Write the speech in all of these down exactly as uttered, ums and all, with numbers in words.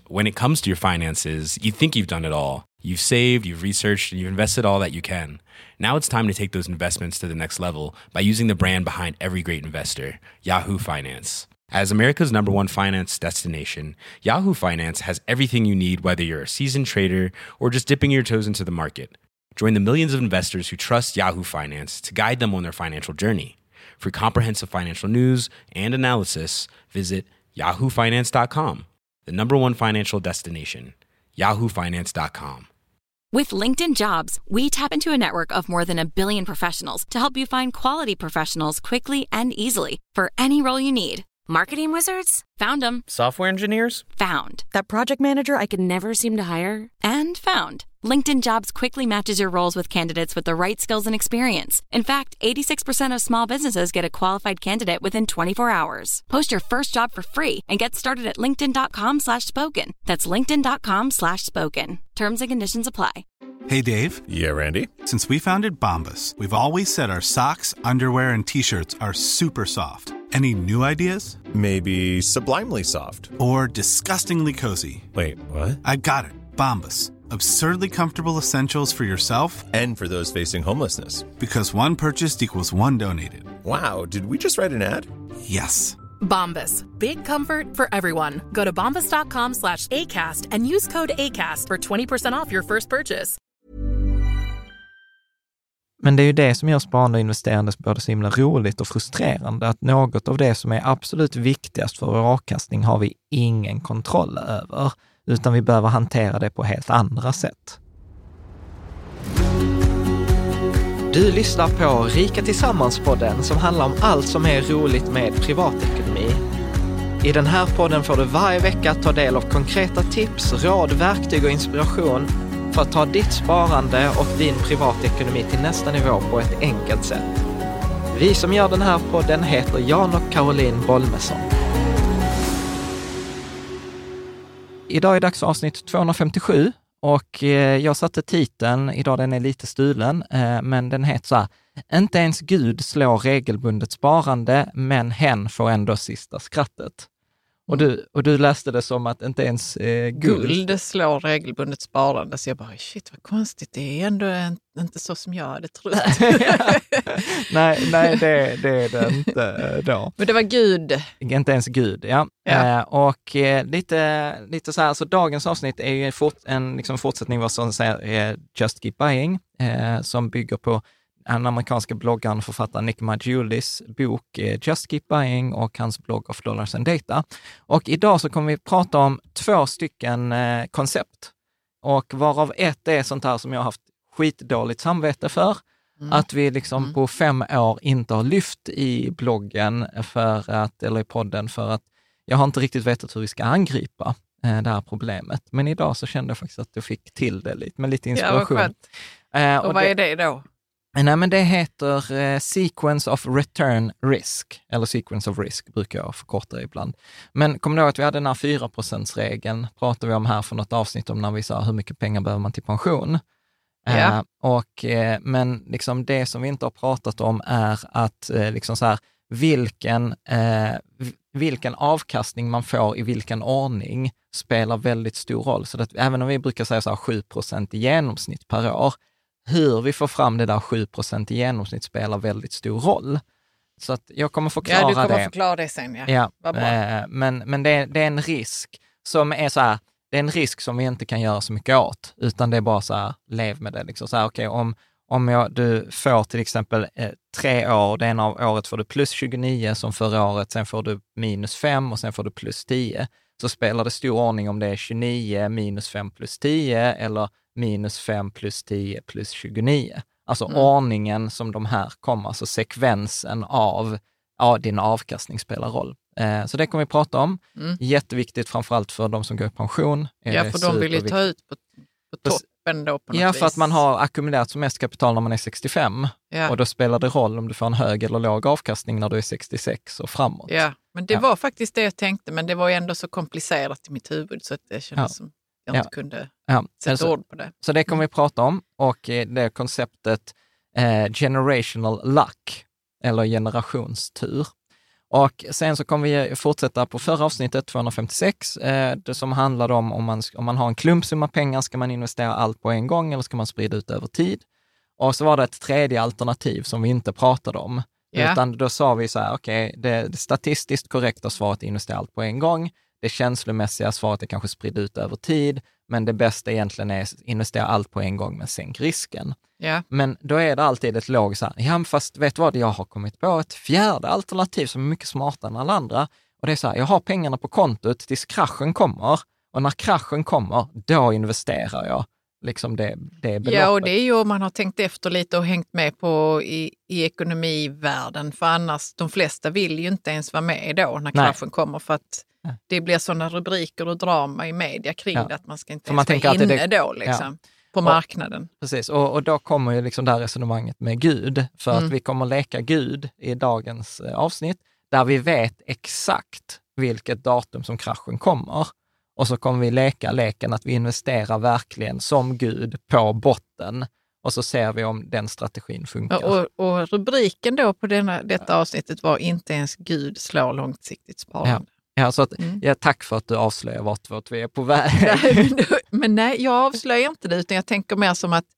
when it comes to your finances, you think you've done it all. You've saved, you've researched, and you've invested all that you can. Now it's time to take those investments to the next level by using the brand behind every great investor, Yahoo Finance. As America's number one finance destination, Yahoo Finance has everything you need, whether you're a seasoned trader or just dipping your toes into the market. Join the millions of investors who trust Yahoo Finance to guide them on their financial journey. For comprehensive financial news and analysis, visit yahoo finance dot com, the number one financial destination, yahoo finance dot com. With LinkedIn Jobs, we tap into a network of more than a billion professionals to help you find quality professionals quickly and easily for any role you need. Marketing wizards? Found them. Software engineers? Found. That project manager I could never seem to hire? And found. LinkedIn Jobs quickly matches your roles with candidates with the right skills and experience. In fact, eighty-six percent of small businesses get a qualified candidate within twenty-four hours. Post your first job for free and get started at linkedin.com slash spoken. That's linkedin.com slash spoken. Terms and conditions apply. Hey, Dave. Yeah, Randy. Since we founded Bombas, we've always said our socks, underwear, and T-shirts are super soft. Any new ideas? Maybe sublimely soft. Or disgustingly cozy. Wait, what? I got it. Bombas. Absurdly comfortable essentials for yourself and for those facing homelessness. Because one purchased equals one donated. Wow, did we just write an ad? Yes. Bombas. Big comfort for everyone. Go to bombas.com slash ACAST and use code ACAST for twenty percent off your first purchase. Men det är ju det som gör sparande och investerande både så himla roligt och frustrerande. Att något av det som är absolut viktigast för vår avkastning har vi ingen kontroll över. Utan vi behöver hantera det på helt andra sätt. Du lyssnar på Rika Tillsammans-podden som handlar om allt som är roligt med privatekonomi. I den här podden får du varje vecka ta del av konkreta tips, råd, verktyg och inspiration för att ta ditt sparande och din privatekonomi till nästa nivå på ett enkelt sätt. Vi som gör den här podden heter Jan och Caroline Bolmesson. Idag är dags för avsnitt tvåhundrafemtiosju och jag satte titeln, idag den är lite stulen, men den heter så här: Inte ens Gud slår regelbundet sparande, men hen får ändå sista skrattet. Och du, och du läste det som att inte ens eh, guld... guld slår regelbundet sparande. Så jag bara, shit vad konstigt, det är ändå en, inte så som jag hade trott. nej, nej det, det är det inte då. Men det var Gud. Inte ens Gud, ja. ja. Eh, och eh, lite, lite så här, så dagens avsnitt är ju fort, en liksom fortsättning vad som säger eh, Just Keep Buying, eh, som bygger på den amerikanska bloggaren och författaren Nick Margulis bok eh, Just Keep Buying och hans blogg of Dollars and Data. Och idag så kommer vi prata om två stycken eh, koncept. Och varav ett är sånt här som jag har haft skitdåligt samvete för. Mm. Att vi liksom mm. på fem år inte har lyft i bloggen för att, eller i podden för att jag har inte riktigt vetat hur vi ska angripa eh, det här problemet. Men idag så kände jag faktiskt att jag fick till det lite, med lite inspiration. Ja, vad skönt. Eh, och, och vad det, är det då? Nej, men det heter eh, Sequence of Return Risk, eller Sequence of Risk brukar jag förkorta ibland. Men kom du ihåg att vi hade den här fyra procent-regeln, pratade vi om här för något avsnitt om när vi sa hur mycket pengar behöver man till pension. Ja. Eh, och, eh, men liksom det som vi inte har pratat om är att eh, liksom så här, vilken, eh, vilken avkastning man får i vilken ordning spelar väldigt stor roll. Så att även om vi brukar säga så här sju procent i genomsnitt per år, hur vi får fram det där sju procent i genomsnitt spelar väldigt stor roll. Så att jag kommer förklara det. Ja, du kommer det. förklara det sen, ja. ja Vad bra. Eh, men men det, det är en risk som är så här, det är en risk som vi inte kan göra så mycket åt, utan det är bara så här, lev med det. Liksom. Så här, okay, om om jag, du får till exempel eh, tre år, det ena av året får du plus tjugonio som förra året, sen får du minus fem och sen får du plus tio. Så spelar det stor ordning om det är tjugonio minus fem plus tio eller minus fem plus tio plus tjugonio. Alltså mm. ordningen som de här kommer, alltså sekvensen av ja, din avkastning spelar roll. Eh, så det kommer vi prata om. Mm. Jätteviktigt framförallt för de som går i pension. Ja, för de vill ju ta ut på, på toppen då på något Ja, vis. för att man har ackumulerat som mest kapital när man är sextiofem. Ja. Och då spelar det roll om du får en hög eller låg avkastning när du är sextiosex och framåt. Ja, men det ja. var faktiskt det jag tänkte, men det var ju ändå så komplicerat i mitt huvud så att det kändes ja. som jag inte ja. kunde ja. sätta alltså, ord på det. Så det kommer vi prata om, och det är konceptet eh, generational luck eller generationstur. Och sen så kommer vi fortsätta på förra avsnittet, tvåhundrafemtiosex, eh, det som handlar om om man, om man har en klumpsumma pengar, ska man investera allt på en gång eller ska man sprida ut över tid? Och så var det ett tredje alternativ som vi inte pratade om. Yeah. Utan då sa vi så här, okej, okay, det, det statistiskt korrekta svaret är investera allt på en gång. Det känslomässiga svaret är kanske sprida ut över tid. Men det bästa egentligen är investera allt på en gång men sänk risken. Yeah. Men då är det alltid ett låg så här, ja fast vet du vad, jag har kommit på ett fjärde alternativ som är mycket smartare än alla andra. Och det är så här, jag har pengarna på kontot tills kraschen kommer. Och när kraschen kommer, då investerar jag. Liksom det, det beloppet. Ja, och det är ju om man har tänkt efter lite och hängt med på i, i ekonomivärlden. För annars, de flesta vill ju inte ens vara med då när kraschen Nej. kommer. För att ja. det blir sådana rubriker och drama i media kring ja. det. Att man ska inte ens vara inne det, då liksom, ja. på marknaden. Och, precis, och, och då kommer ju liksom det här resonemanget med Gud. För mm. att vi kommer leka Gud i dagens eh, avsnitt. Där vi vet exakt vilket datum som kraschen kommer. Och så kommer vi leka leken att vi investerar verkligen som Gud på botten. Och så ser vi om den strategin funkar. Och, och rubriken då på denna, detta avsnittet var inte ens Gud slår långsiktigt sparande. Ja, ja så att, mm. ja, tack för att du avslöjar vart, vart vi är på väg. men, men nej, jag avslöjar inte det utan jag tänker mer som att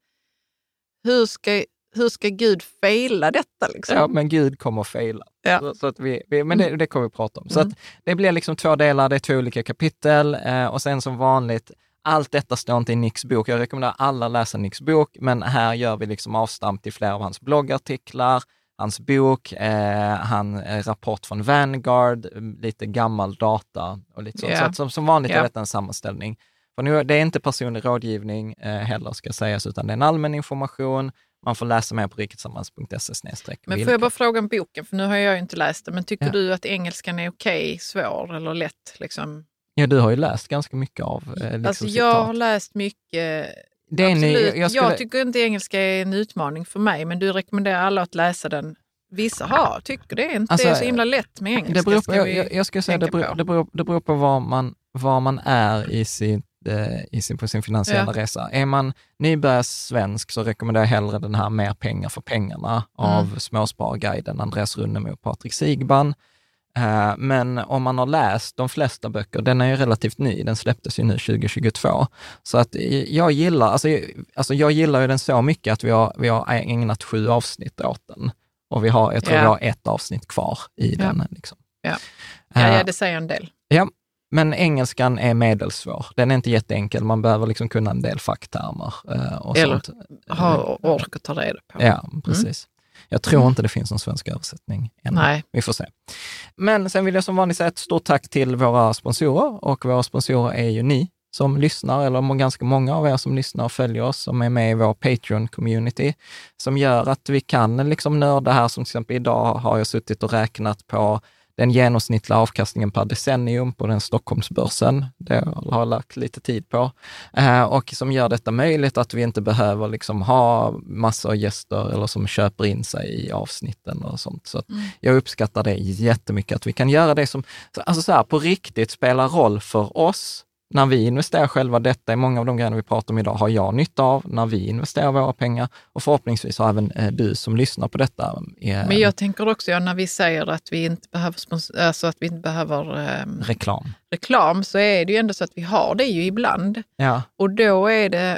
hur ska, hur ska Gud fejla detta? Liksom? Ja, men Gud kommer att fejla. Ja. Så, så att vi, vi, men det, det kommer vi prata om. Så mm. att det blir liksom två delar, det är två olika kapitel eh, och sen som vanligt, allt detta står inte i Nicks bok. Jag rekommenderar alla att läsa Nicks bok, men här gör vi liksom avstamp till flera av hans bloggartiklar, hans bok, eh, han eh, rapport från Vanguard, lite gammal data och lite sånt. Yeah. Så att som, som vanligt yeah. är detta en sammanställning. För nu, det är inte personlig rådgivning eh, heller ska sägas, utan det är en allmän information. Man får läsa mer på riketsammans punkt se snedstreck. Men får jag bara fråga om boken, för nu har jag ju inte läst det, men tycker ja. du att engelskan är okej, svår eller lätt? Liksom? Ja, du har ju läst ganska mycket av eh, liksom Alltså jag citat. har läst mycket, det är absolut. Ny, jag, skulle... jag tycker inte engelska är en utmaning för mig, men du rekommenderar alla att läsa den. Vissa har, tycker det är inte alltså, det är så himla lätt med engelska. Det beror på, jag, jag ska säga, det beror, det, beror, det beror på var man, var man är i sin I sin, på sin finansiella ja. resa. Är man nybörjare svensk så rekommenderar jag hellre den här Mer pengar för pengarna av mm. Småsparguiden, Andreas Runnemo och Patrik Sigban. Uh, men om man har läst de flesta böcker, den är ju relativt ny, den släpptes ju nu tjugo tjugotvå. Så att jag gillar, alltså, alltså jag gillar ju den så mycket att vi har, vi har ägnat sju avsnitt åt den. Och vi har, jag tror ja. vi har ett avsnitt kvar i ja. den. Liksom. Ja. Ja, ja, det säger en del. Ja. Men engelskan är medelsvår. Den är inte jätteenkel. Man behöver liksom kunna en del facktermer. Uh, och Eller sånt. ha ork att ta reda på. Ja, precis. Mm. Jag tror inte det finns någon svensk översättning än. Nej. Vi får se. Men sen vill jag som vanligt säga ett stort tack till våra sponsorer. Och våra sponsorer är ju ni som lyssnar, eller ganska många av er som lyssnar och följer oss, som är med i vår Patreon-community, som gör att vi kan liksom nörda här. Som till exempel idag har jag suttit och räknat på den genomsnittliga avkastningen per decennium på den Stockholmsbörsen. Det har jag lagt lite tid på. Eh, och som gör detta möjligt att vi inte behöver liksom ha massor av gäster eller som köper in sig i avsnitten och sånt. Så att mm. jag uppskattar det jättemycket att vi kan göra det som alltså så här, på riktigt spelar roll för oss. När vi investerar själva, detta är många av de grejerna vi pratar om idag, har jag nytta av när vi investerar våra pengar. Och förhoppningsvis har även eh, du som lyssnar på detta. Eh, Men jag tänker också, ja, när vi säger att vi inte behöver, spons- alltså att vi inte behöver eh, reklam. reklam, så är det ju ändå så att vi har det ju ibland. Ja. Och då är det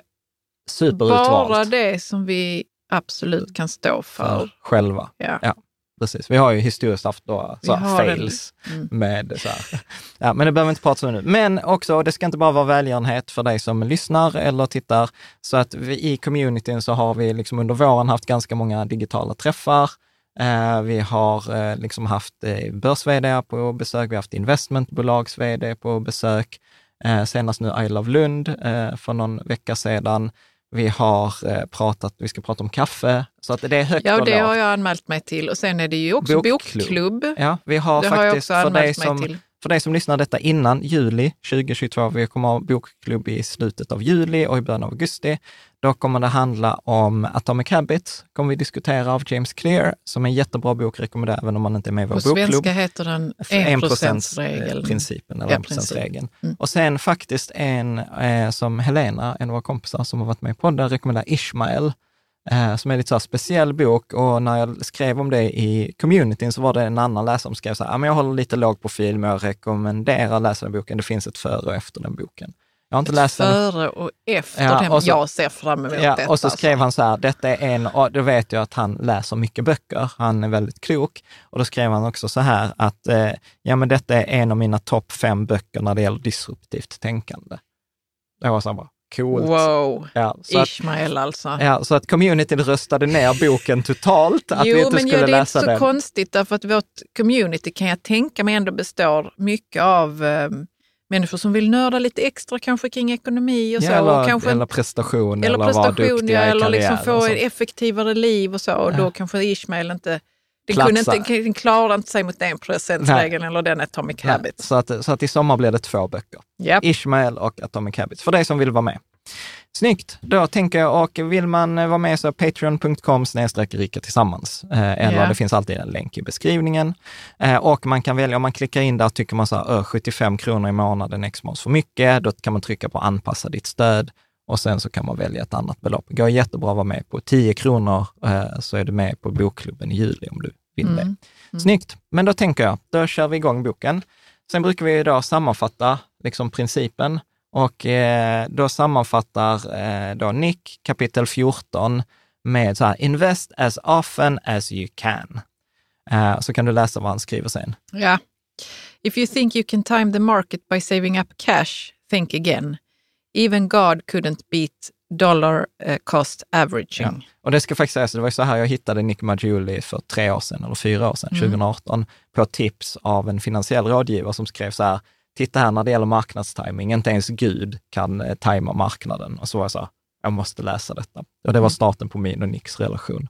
bara det som vi absolut kan stå för. för själva. Ja. ja. Precis. Vi har ju historiskt haft då så fails mm. med så här. Ja, men det behöver vi inte prata om nu. Men också, det ska inte bara vara välgörenhet för dig som lyssnar eller tittar. Så att vi i communityn så har vi liksom under våren haft ganska många digitala träffar. Eh, vi har eh, liksom haft eh, börs-vd på besök, vi har haft investmentbolags-vd på besök. Eh, senast nu I Love Lund eh, för någon vecka sedan. Vi har eh, pratat, vi ska prata om kaffe, så att det är högt. Ja, och det har jag anmält mig till. Och sen är det ju också bokklubb. bokklubb. Ja, vi har det faktiskt har jag också för dig anmält som mig till. För dig som lyssnar detta innan juli tjugo tjugotvå, vi kommer ha bokklubb i slutet av juli och i början av augusti. Då kommer det handla om Atomic Habits, kommer vi diskutera av James Clear, som är en jättebra bok, rekommenderar även om man inte är med i vår bokklubb. På svenska heter den en procent-regeln. Principen, eller en procent-regeln. Mm. Och sen faktiskt en eh, som Helena, en av våra kompisar som har varit med på podden, rekommenderar Ishmael, eh, som är lite så här speciell bok, och när jag skrev om det i communityn så var det en annan läsare som skrev så här, ja, men jag håller lite låg profil, men jag rekommenderar att läsa den boken. Det finns ett före och efter den boken. Jag har inte läst den. Före och efter ja, den. och så, jag ser fram emot ja, detta. Och så skrev han så här, detta är en, och då vet jag att han läser mycket böcker. Han är väldigt klok. Och då skrev han också så här att, eh, ja men detta är en av mina topp fem böcker när det gäller disruptivt tänkande. Det var så bara, coolt. Wow, ja, så Ishmael att, alltså. Ja, så att communityn röstade ner boken totalt, att jo, vi inte men skulle ja, läsa det är den. inte så konstigt, därför att vårt community kan jag tänka mig ändå består mycket av eh, människor som vill nörda lite extra kanske kring ekonomi och så. Ja, eller, och kanske, eller prestation, eller, eller prestation, vara duktiga ja, i eller liksom karriären få och ett effektivare liv och så. Och ja. då kanske Ishmael inte, den, Platsa. kunde inte, den klarade inte sig mot den procentregeln eller den Atomic Nej, Habits. Så att, så att i sommar blir det två böcker. Yep. Ishmael och Atomic Habits, för dig som vill vara med. Snyggt, då tänker jag, och vill man vara med så patreon punkt com snedstreck rika tillsammans. Eh, eller yeah. det finns alltid en länk i beskrivningen. Eh, och man kan välja, om man klickar in där, tycker man så här, sjuttiofem kronor i månaden X-Mos för mycket, då kan man trycka på anpassa ditt stöd och sen så kan man välja ett annat belopp. Det går jättebra att vara med på tio kronor, eh, så är du med på bokklubben i juli om du vill Mm. det. Mm. Snyggt, men då tänker jag, då kör vi igång boken. Sen brukar vi idag sammanfatta liksom principen. Och eh, då sammanfattar eh, då Nick kapitel fjorton med så här, invest as often as you can. Eh, så kan du läsa vad han skriver sen. Ja. If you think you can time the market by saving up cash, think again. Even God couldn't beat dollar uh, cost averaging. Ja. Och det ska faktiskt sägas, det var så här jag hittade Nick Maggiulli för tre år sedan, eller fyra år sedan, Mm. tjugo arton, på tips av en finansiell rådgivare som skrev så här, titta här när det gäller marknadstiming, inte ens Gud kan eh, tajma marknaden. Och så var jag så här, jag måste läsa detta. Och det var starten på min och Nicks relation.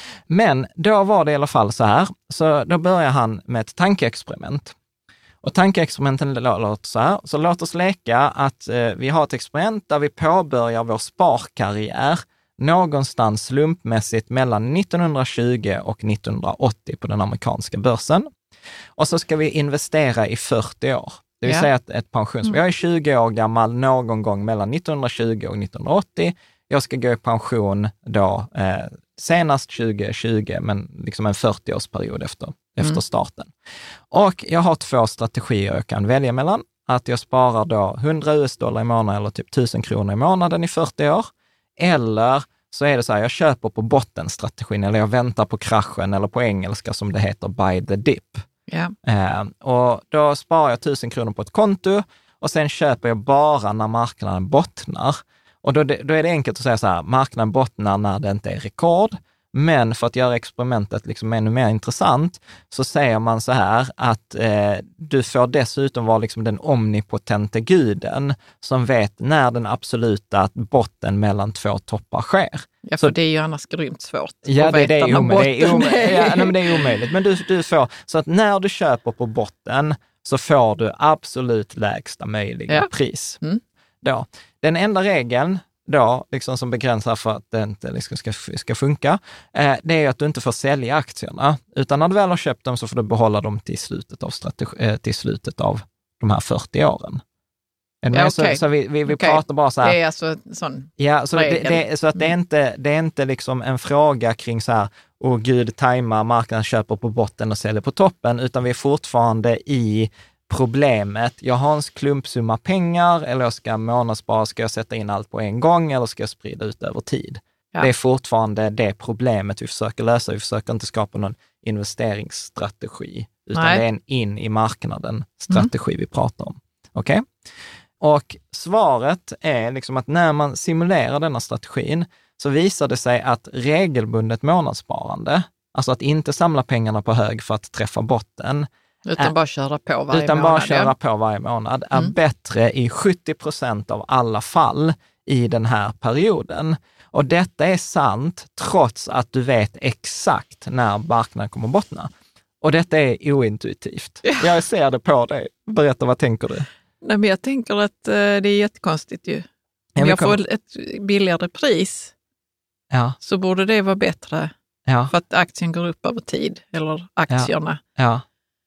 Men då var det i alla fall så här, så då börjar han med ett tankeexperiment. Och tankeexperimenten låter så här, så låt oss leka att eh, vi har ett experiment där vi påbörjar vår sparkarriär någonstans slumpmässigt mellan nittonhundratjugo och nittonhundraåttio på den amerikanska börsen. Och så ska vi investera i fyrtio år. Det vill ja. säga att ett pensions... Mm. Jag är tjugo år gammal någon gång mellan nittonhundratjugo och nittonhundraåttio. Jag ska gå i pension då eh, senast tjugo tjugo, men liksom en fyrtio-årsperiod efter, mm. efter starten. Och jag har två strategier jag kan välja mellan. Att jag sparar då hundra U S-dollar i månaden eller typ tusen kronor i månaden i fyrtio år. Eller så är det så här, jag köper på bottenstrategin eller jag väntar på kraschen, eller på engelska som det heter buy the dip. Ja. Eh, och då sparar jag tusen kronor på ett konto och sen köper jag bara när marknaden bottnar. Och då, då är det enkelt att säga så här, marknaden bottnar när det inte är rekord. Men för att göra experimentet liksom ännu mer intressant så säger man så här att eh, du får dessutom vara liksom den omnipotente guden som vet när den absoluta botten mellan två toppar sker. Ja, för så, det är ju annars grymt svårt. Ja, det, det, är omöjligt. Det, är omöjligt. Ja, nej, men det är omöjligt. Men du, du får, så att när du köper på botten så får du absolut lägsta möjliga ja. pris. Mm. Då. Den enda regeln då, liksom som begränsar för att det inte liksom ska, ska funka, eh, det är att du inte får sälja aktierna. Utan när du väl har köpt dem så får du behålla dem till slutet av, strategi, eh, till slutet av de här fyrtio åren. Ja, okay. Så, så vi, vi, vi okay. pratar bara så här. Det är alltså en sån Ja, så, det, det, så att det är mm. inte, det är inte liksom en fråga kring så här, åh gud, tajmar, marknaden köper på botten och säljer på toppen, utan vi är fortfarande i problemet. Jag har en klumpsumma pengar, eller jag ska månadsspara, ska jag sätta in allt på en gång eller ska jag sprida ut över tid? Ja. Det är fortfarande det problemet vi försöker lösa. Vi försöker inte skapa någon investeringsstrategi, utan Nej. det är en in i marknaden strategi mm. vi pratar om. Okej? Okay? Och svaret är liksom att när man simulerar denna strategin så visar det sig att regelbundet månadssparande, alltså att inte samla pengarna på hög för att träffa botten, Utan äh, bara köra på varje utan månad. bara köra ja. på varje månad är Mm. bättre i sjuttio procent av alla fall i den här perioden. Och detta är sant trots att du vet exakt när marknaden kommer bottna. Och detta är ointuitivt. Jag ser det på dig. Berätta, vad tänker du? Nej, men jag tänker att eh, det är jättekonstigt ju. Om jag får ett billigare pris ja. så borde det vara bättre ja. för att aktien går upp över tid, eller aktierna. Ja. Ja.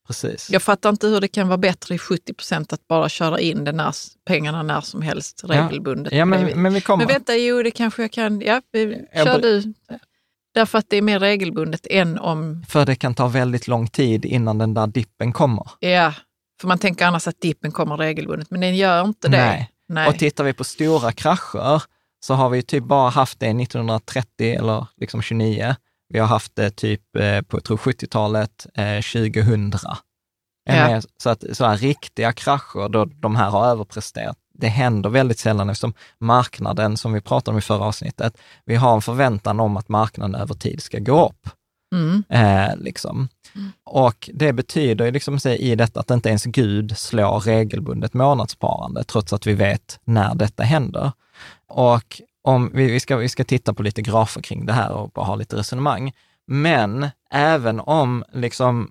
precis. Jag fattar inte hur det kan vara bättre i sjuttio procent att bara köra in den när, pengarna när som helst regelbundet. Ja, ja men, men vi kommer. Men vänta, jo det kanske jag kan, ja, vi, kör jag, du. Därför att det är mer regelbundet än om... För det kan ta väldigt lång tid innan den där dippen kommer. Ja, för man tänker annars att dippen kommer regelbundet, men den gör inte det. Nej. Nej. Och tittar vi på stora krascher så har vi typ bara haft det nittonhundratrettio eller liksom tjugonio. Vi har haft det typ eh, på jag tror sjuttiotalet, eh, tjugohundra. Ja. Så att så här riktiga krascher då de här har överpresterat, det händer väldigt sällan eftersom marknaden, som vi pratade om i förra avsnittet, vi har en förväntan om att marknaden över tid ska gå upp. Mm. Eh, liksom. Mm. Och det betyder ju liksom i detta att inte ens Gud slår regelbundet månadssparande, trots att vi vet när detta händer. Och om vi, vi, ska, vi ska titta på lite grafer kring det här och bara ha lite resonemang. Men även om liksom,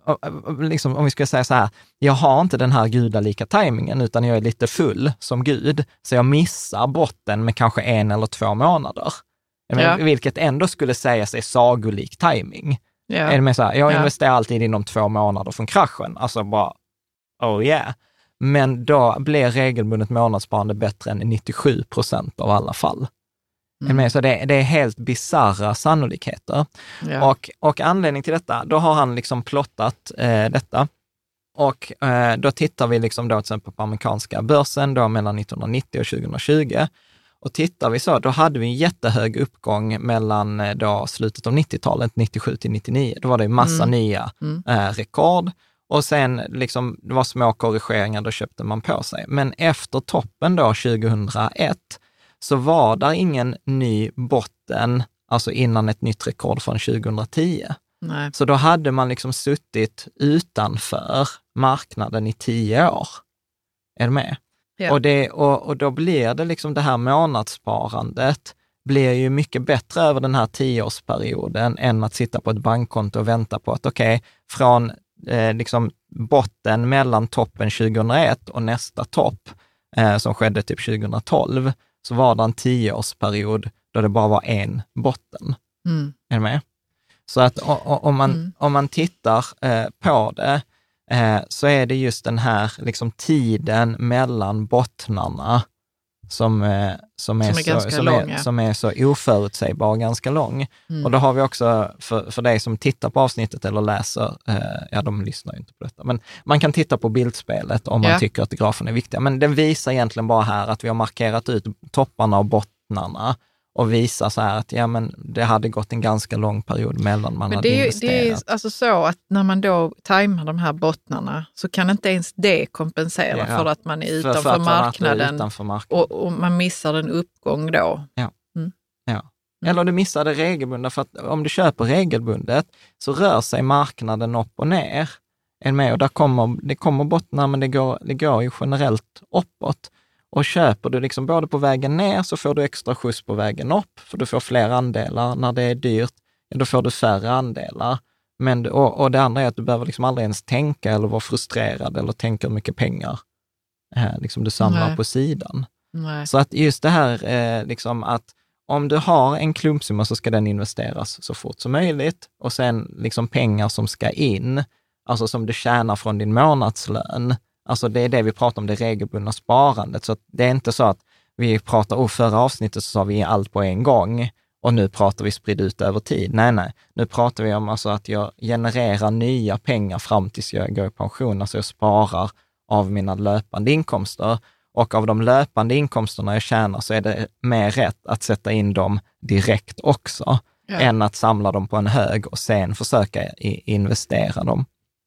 liksom om vi ska säga så här, jag har inte den här gudalika tajmingen utan jag är lite full som Gud, så jag missar botten med kanske en eller två månader. Ja. Vilket ändå skulle sägas är sagolik timing. Ja. Är det med så här, jag ja. investerar alltid inom två månader från kraschen. Alltså bara, oh yeah. Men då blir regelbundet månadssparande bättre än nittiosju procent av alla fall. Mm. Med, så det, det är helt bizarra sannolikheter. Ja. Och, och anledning till detta, då har han liksom plottat eh, detta. Och eh, då tittar vi liksom då till exempel på amerikanska börsen då mellan nittonhundranittio och tjugohundratjugo. Och tittar vi så, då hade vi en jättehög uppgång mellan då slutet av nittiotalet, nittiosju till nittionio. Då var det en massa mm. nya mm. Eh, rekord. Och sen liksom, det var små korrigeringar, då köpte man på sig. Men efter toppen då, tjugohundraett, så var där ingen ny botten, alltså innan ett nytt rekord från tjugohundratio. Nej. Så då hade man liksom suttit utanför marknaden i tio år. Är du med? Ja. Och, det, och, och då blir det liksom det här månadssparandet blir ju mycket bättre över den här tioårsperioden än att sitta på ett bankkonto och vänta på att okej, okay, från eh, liksom botten mellan toppen tjugohundraett och nästa topp eh, som skedde typ tjugotolv, så var det en tioårsperiod då det bara var en botten. Mm. Är du med? Så att o, o, om, man, mm. om man tittar eh, på det eh, så är det just den här liksom tiden mellan bottnarna som, eh, som, är, som, är, så, som, är, som är så oförutsägbar och ganska lång. Mm. Och då har vi också, för, för dig som tittar på avsnittet eller läser, eh, ja de lyssnar ju inte på detta, men man kan titta på bildspelet om man yeah. tycker att grafen är viktig. Men den visar egentligen bara här att vi har markerat ut topparna och bottnarna och visar så här att ja, men det hade gått en ganska lång period mellan man men hade det är, investerat. Det är alltså så att när man då tajmar de här bottnarna så kan inte ens det kompensera ja, för att man är utanför, för, för marknaden, utanför marknaden. Och, och man missar en uppgång då. Ja. Mm. Ja. Eller du missar det regelbundet, för att om du köper regelbundet så rör sig marknaden upp och ner. Är med, och där kommer, det kommer bottnar, men det går, det går ju generellt uppåt. Och köper du liksom både på vägen ner så får du extra skjuts på vägen upp, för du får fler andelar. När det är dyrt, då får du färre andelar. Men, och, och det andra är att du behöver liksom aldrig ens tänka eller vara frustrerad eller tänka hur mycket pengar eh, liksom du samlar Nej. på sidan. Nej. Så att just det här eh, liksom att om du har en klumpsumma så ska den investeras så fort som möjligt. Och sen liksom pengar som ska in, alltså som du tjänar från din månadslön. Alltså det är det vi pratar om, det regelbundna sparandet. Så att det är inte så att vi pratar, och förra avsnittet så sa vi allt på en gång och nu pratar vi spridd ut över tid. Nej, nej. Nu pratar vi om alltså att jag genererar nya pengar fram tills jag går i pension. Alltså jag sparar av mina löpande inkomster. Och av de löpande inkomsterna jag tjänar så är det mer rätt att sätta in dem direkt också. Ja. Än att samla dem på en hög och sen försöka investera dem.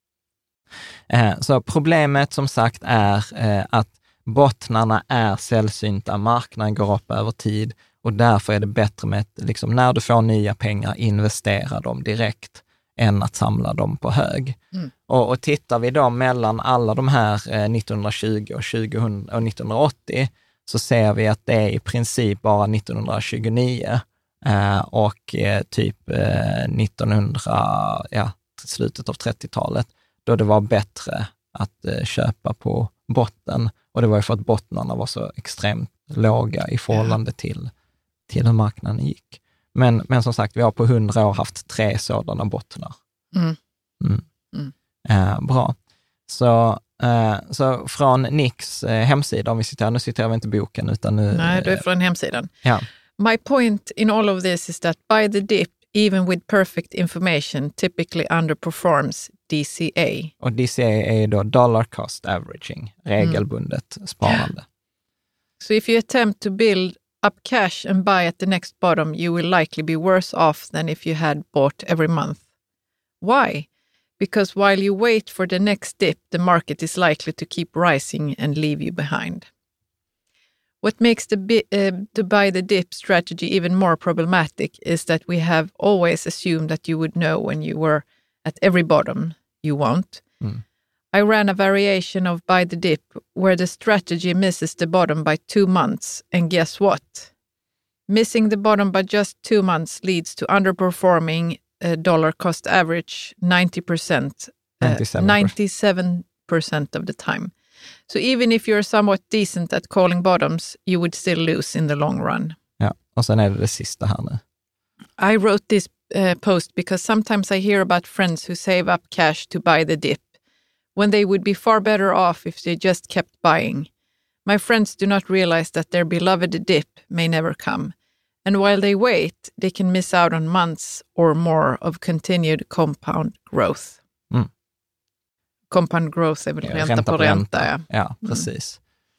Så problemet som sagt är att bottnarna är sällsynta, marknaden går upp över tid och därför är det bättre med att liksom, när du får nya pengar investera dem direkt än att samla dem på hög. Mm. Och, och tittar vi då mellan alla de här eh, nittonhundratjugo och, tjugohundra och nittonhundraåttio så ser vi att det är i princip bara nittonhundratjugonio eh, och eh, typ eh, nittonhundra, ja, slutet av trettiotalet då det var bättre att eh, köpa på botten. Och det var ju för att bottnarna var så extremt låga i förhållande till, till hur marknaden gick. Men, men som sagt, vi har på hundra år haft tre sådana bottnar. Mm. Mm. Mm. Eh, bra. Så, eh, så från Nicks eh, hemsida, om vi citerar, nu citerar vi inte boken utan nu... Nej, det är från hemsidan. Ja. My point in all of this is that by the dip, even with perfect information, typically underperforms D C A. Och D C A är då dollar cost averaging, regelbundet mm. sparande. So if you attempt to build up cash and buy at the next bottom, you will likely be worse off than if you had bought every month. Why? Because while you wait for the next dip, the market is likely to keep rising and leave you behind. What makes the bi- uh, to buy the dip strategy even more problematic is that we have always assumed that you would know when you were at every bottom. You won't. Mm. I ran a variation of buy the dip where the strategy misses the bottom by two months. And guess what? Missing the bottom by just two months leads to underperforming uh, dollar cost average ninety percent, uh, ninety-seven percent of the time. So even if you're somewhat decent at calling bottoms, you would still lose in the long run. Ja, och sen är det det sista här nu. I wrote this uh, post because sometimes I hear about friends who save up cash to buy the dip, when they would be far better off if they just kept buying. My friends do not realize that their beloved dip may never come. And while they wait, they can miss out on months or more of continued compound growth. Mm. Compound growth är väl ja, ränta, ränta på ränta. ränta ja. ja, precis.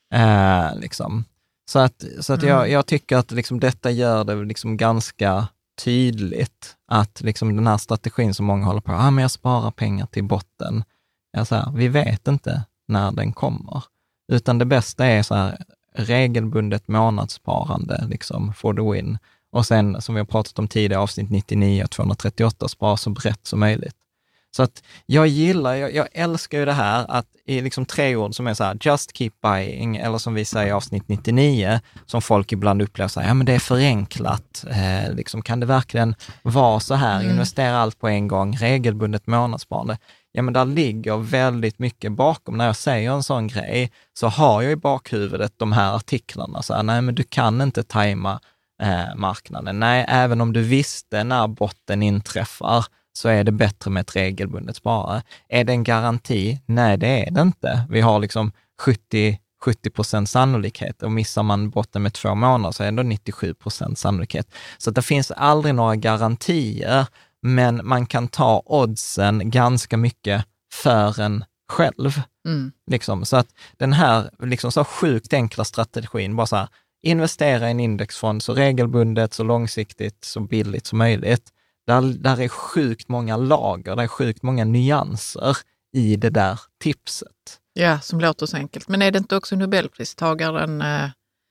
Mm. Eh, liksom. Så att, så att mm. jag, jag tycker att liksom detta gör det liksom ganska tydligt att liksom den här strategin som många håller på, ah, men jag sparar pengar till botten. Jag så här, vi vet inte när den kommer. Utan det bästa är så här regelbundet månadssparande liksom for the win. Och sen som vi har pratat om tidigare avsnitt nittionio och tvåhundratrettioåtta, spara så brett som möjligt. Så att jag gillar, jag, jag älskar ju det här att i liksom tre ord som är så här, just keep buying, eller som vi säger i avsnitt nittionio, som folk ibland upplever så här, ja men det är förenklat, eh, liksom kan det verkligen vara så här, mm. investera allt på en gång, regelbundet månadssparande. Ja men där ligger väldigt mycket bakom. När jag säger en sån grej så har jag i bakhuvudet de här artiklarna, så här, nej men du kan inte tajma eh, marknaden. Nej, även om du visste när botten inträffar så är det bättre med ett regelbundet sparande. Är det en garanti? Nej, det är det inte. Vi har liksom sjuttio procent sannolikhet, och missar man botten med två månader så är det ändå nittiosju procent sannolikhet. Så det finns aldrig några garantier, men man kan ta oddsen ganska mycket för en själv. Mm. Liksom. Så att den här liksom så sjukt enkla strategin, bara så här, investera i en indexfond så regelbundet, så långsiktigt, så billigt som möjligt. Där, där är sjukt många lager, där är sjukt många nyanser i det där tipset. Ja, som låter så enkelt. Men är det inte också Nobelpristagaren, eh,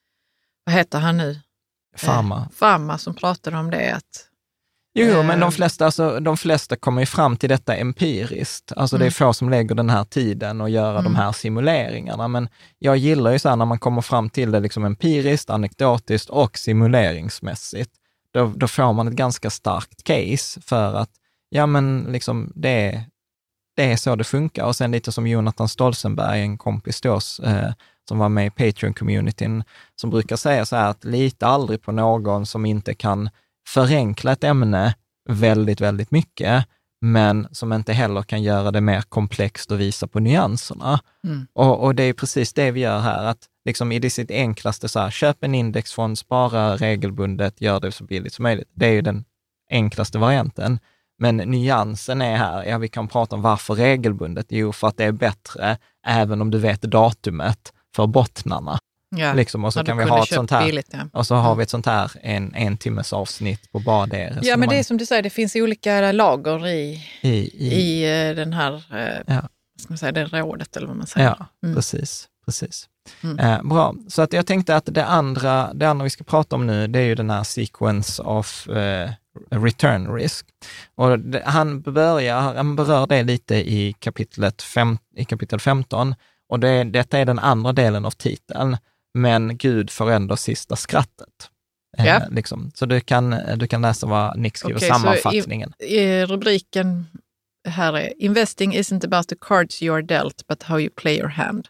vad heter han nu? Pharma. Eh, Pharma som pratade om det. Att, jo, eh, men de flesta, alltså, de flesta kommer ju fram till detta empiriskt. Alltså mm. det är få som lägger den här tiden och göra mm. de här simuleringarna. Men jag gillar ju så här när man kommer fram till det liksom empiriskt, anekdotiskt och simuleringsmässigt. Då, då får man ett ganska starkt case för att ja men liksom det, det är så det funkar. Och sen lite som Jonathan Stolzenberg, en kompis till oss eh, som var med i Patreon-communityn, som brukar säga så här att lita aldrig på någon som inte kan förenkla ett ämne väldigt, väldigt mycket, men som inte heller kan göra det mer komplext och visa på nyanserna. Mm. Och, och det är precis det vi gör här, att liksom i det sitt enklaste så här, köp en indexfond, spara regelbundet, gör det så billigt som möjligt. Det är ju den enklaste varianten. Men nyansen är här, ja vi kan prata om varför regelbundet. Jo, för att det är bättre även om du vet datumet för bottnarna. Ja, liksom, och så kan vi ha ett sånt här, billigt, ja. Och så har vi ett sånt här en, en timmes avsnitt på bara det. Ja, men det är som du säger, det finns olika lager i, i, i, i den här, ja. ska man säga, det rådet eller vad man säger. Ja, mm. precis, precis. Mm. Eh, bra, så att jag tänkte att det andra, det andra vi ska prata om nu, det är ju den här sequence of eh, return risk. Och det, han, börjar, han berör det lite i, kapitlet fem, i kapitel femton, och det, detta är den andra delen av titeln. Men Gud får ändå sista skrattet. Eh, ja. liksom. Så du kan, du kan läsa vad Nick skriver, okay, sammanfattningen. I, i rubriken här är Investing isn't about the cards you are dealt, but how you play your hand.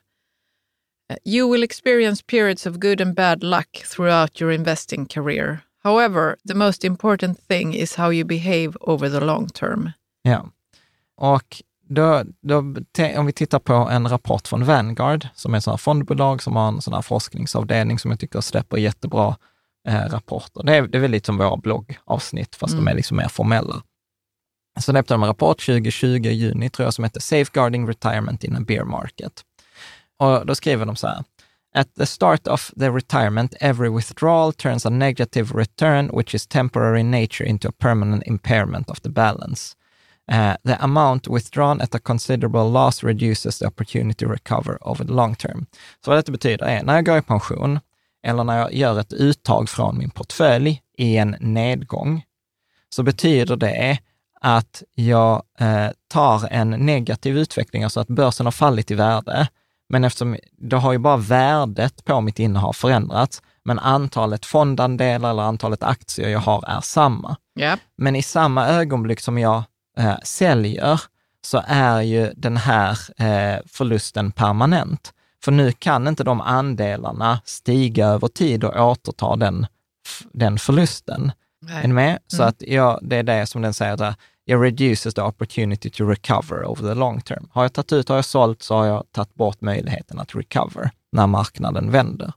You will experience periods of good and bad luck throughout your investing career. However, the most important thing is how you behave over the long term. Ja, och då, då, om vi tittar på en rapport från Vanguard, som är ett sådant här fondbolag som har en sån här forskningsavdelning som jag tycker släpper jättebra eh, rapporter. Det är, det är väl lite som våra bloggavsnitt, fast mm. de är liksom mer formella. Så släppte de en rapport tjugo tjugo i juni, tror jag, som heter Safeguarding Retirement in a Bear Market. Och då skriver de så här: At the start of the retirement, every withdrawal turns a negative return, which is temporary in nature, into a permanent impairment of the balance. Uh, the amount withdrawn at a considerable loss reduces the opportunity to recover over the long term. Så vad det betyder är, när jag går i pension eller när jag gör ett uttag från min portfölj i en nedgång, så betyder det att jag eh, tar en negativ utveckling, alltså att börsen har fallit i värde. Men eftersom då har ju bara värdet på mitt innehav förändrats, men antalet fondandelar eller antalet aktier jag har är samma. Yep. Men i samma ögonblick som jag eh, säljer så är ju den här eh, förlusten permanent. För nu kan inte de andelarna stiga över tid och återta den, den förlusten. Nej. Är ni med? Mm. Så att jag, det är det som den säger där. It reduces the opportunity to recover over the long term. Har jag tagit ut, har jag sålt, så har jag tagit bort möjligheten att recover när marknaden vänder.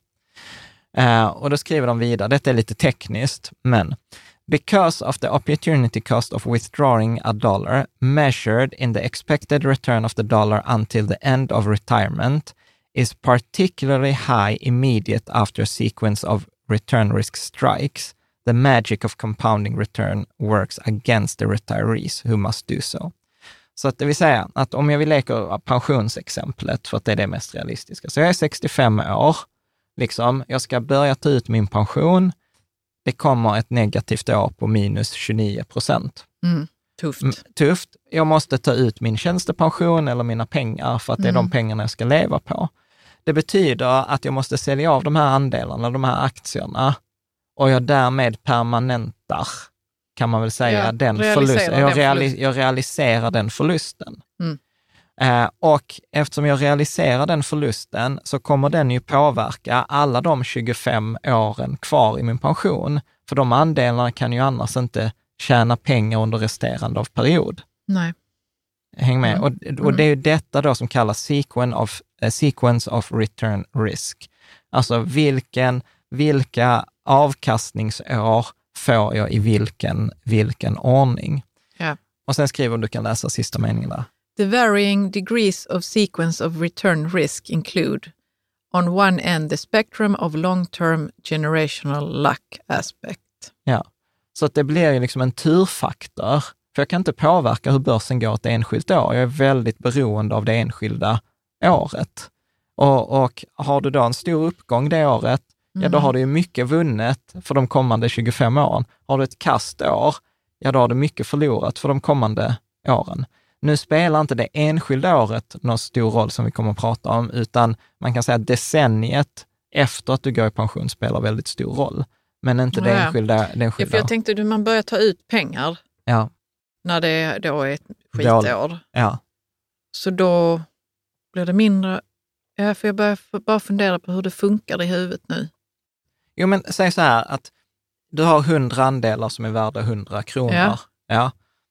Uh, och då skriver de vidare, detta är lite tekniskt, men because of the opportunity cost of withdrawing a dollar measured in the expected return of the dollar until the end of retirement is particularly high immediate after a sequence of return risk strikes, the magic of compounding return works against the retirees who must do so. Så att det vill säga att om jag vill leka pensionsexemplet, för att det är det mest realistiska. Så jag är sextiofem år, liksom, jag ska börja ta ut min pension. Det kommer ett negativt år på minus tjugonio procent. Mm, tufft. Mm, tufft. Jag måste ta ut min tjänstepension eller mina pengar för att det är mm. de pengarna jag ska leva på. Det betyder att jag måste sälja av de här andelarna, de här aktierna, och jag därmed permanentar, kan man väl säga, ja, den förlusten. Jag, reali- jag realiserar den förlusten. Mm. Eh, och eftersom jag realiserar den förlusten så kommer den ju påverka alla de tjugofem åren kvar i min pension. För de andelarna kan ju annars inte tjäna pengar under resterande av period. Nej. Häng med. Mm. Och, och det är ju detta då som kallas sequence of, uh, sequence of return risk. Alltså vilken, vilka avkastningsår får jag i vilken, vilken ordning. Ja. Och sen skriver du, kan läsa sista meningen där. The varying degrees of sequence of return risk include on one end the spectrum of long-term generational luck aspect. Ja, så att det blir ju liksom en turfaktor. För jag kan inte påverka hur börsen går ett enskilt år. Jag är väldigt beroende av det enskilda året. Och, och har du då en stor uppgång det året, mm. ja då har du ju mycket vunnet för de kommande tjugofem åren. Har du ett kastår, ja då har du mycket förlorat för de kommande åren. Nu spelar inte det enskilda året någon stor roll som vi kommer att prata om, utan man kan säga att decenniet efter att du går i pension spelar väldigt stor roll. Men inte ja, det enskilda, det enskilda. Ja, för jag tänkte att man börjar ta ut pengar ja. när det då är ett skitår. Då, ja. Så då blir det mindre. Ja, för jag börjar bara fundera på hur det funkar i huvudet nu. Jo, men säg så här att du har hundra andelar som är värda hundra kronor. Ja. ja.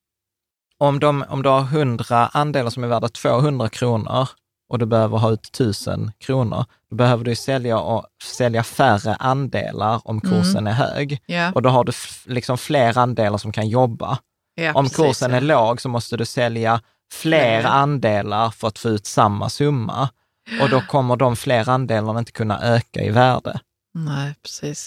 Om, de, om du har hundra andelar som är värda tvåhundra kronor och du behöver ha ut tusen kronor, då behöver du sälja, och, sälja färre andelar om kursen mm. är hög. Yeah. Och då har du f- liksom fler andelar som kan jobba. Yeah, om precis, kursen ja. är låg så måste du sälja fler yeah. andelar för att få ut samma summa. Och då kommer de fler andelarna inte kunna öka i värde. Nej, precis.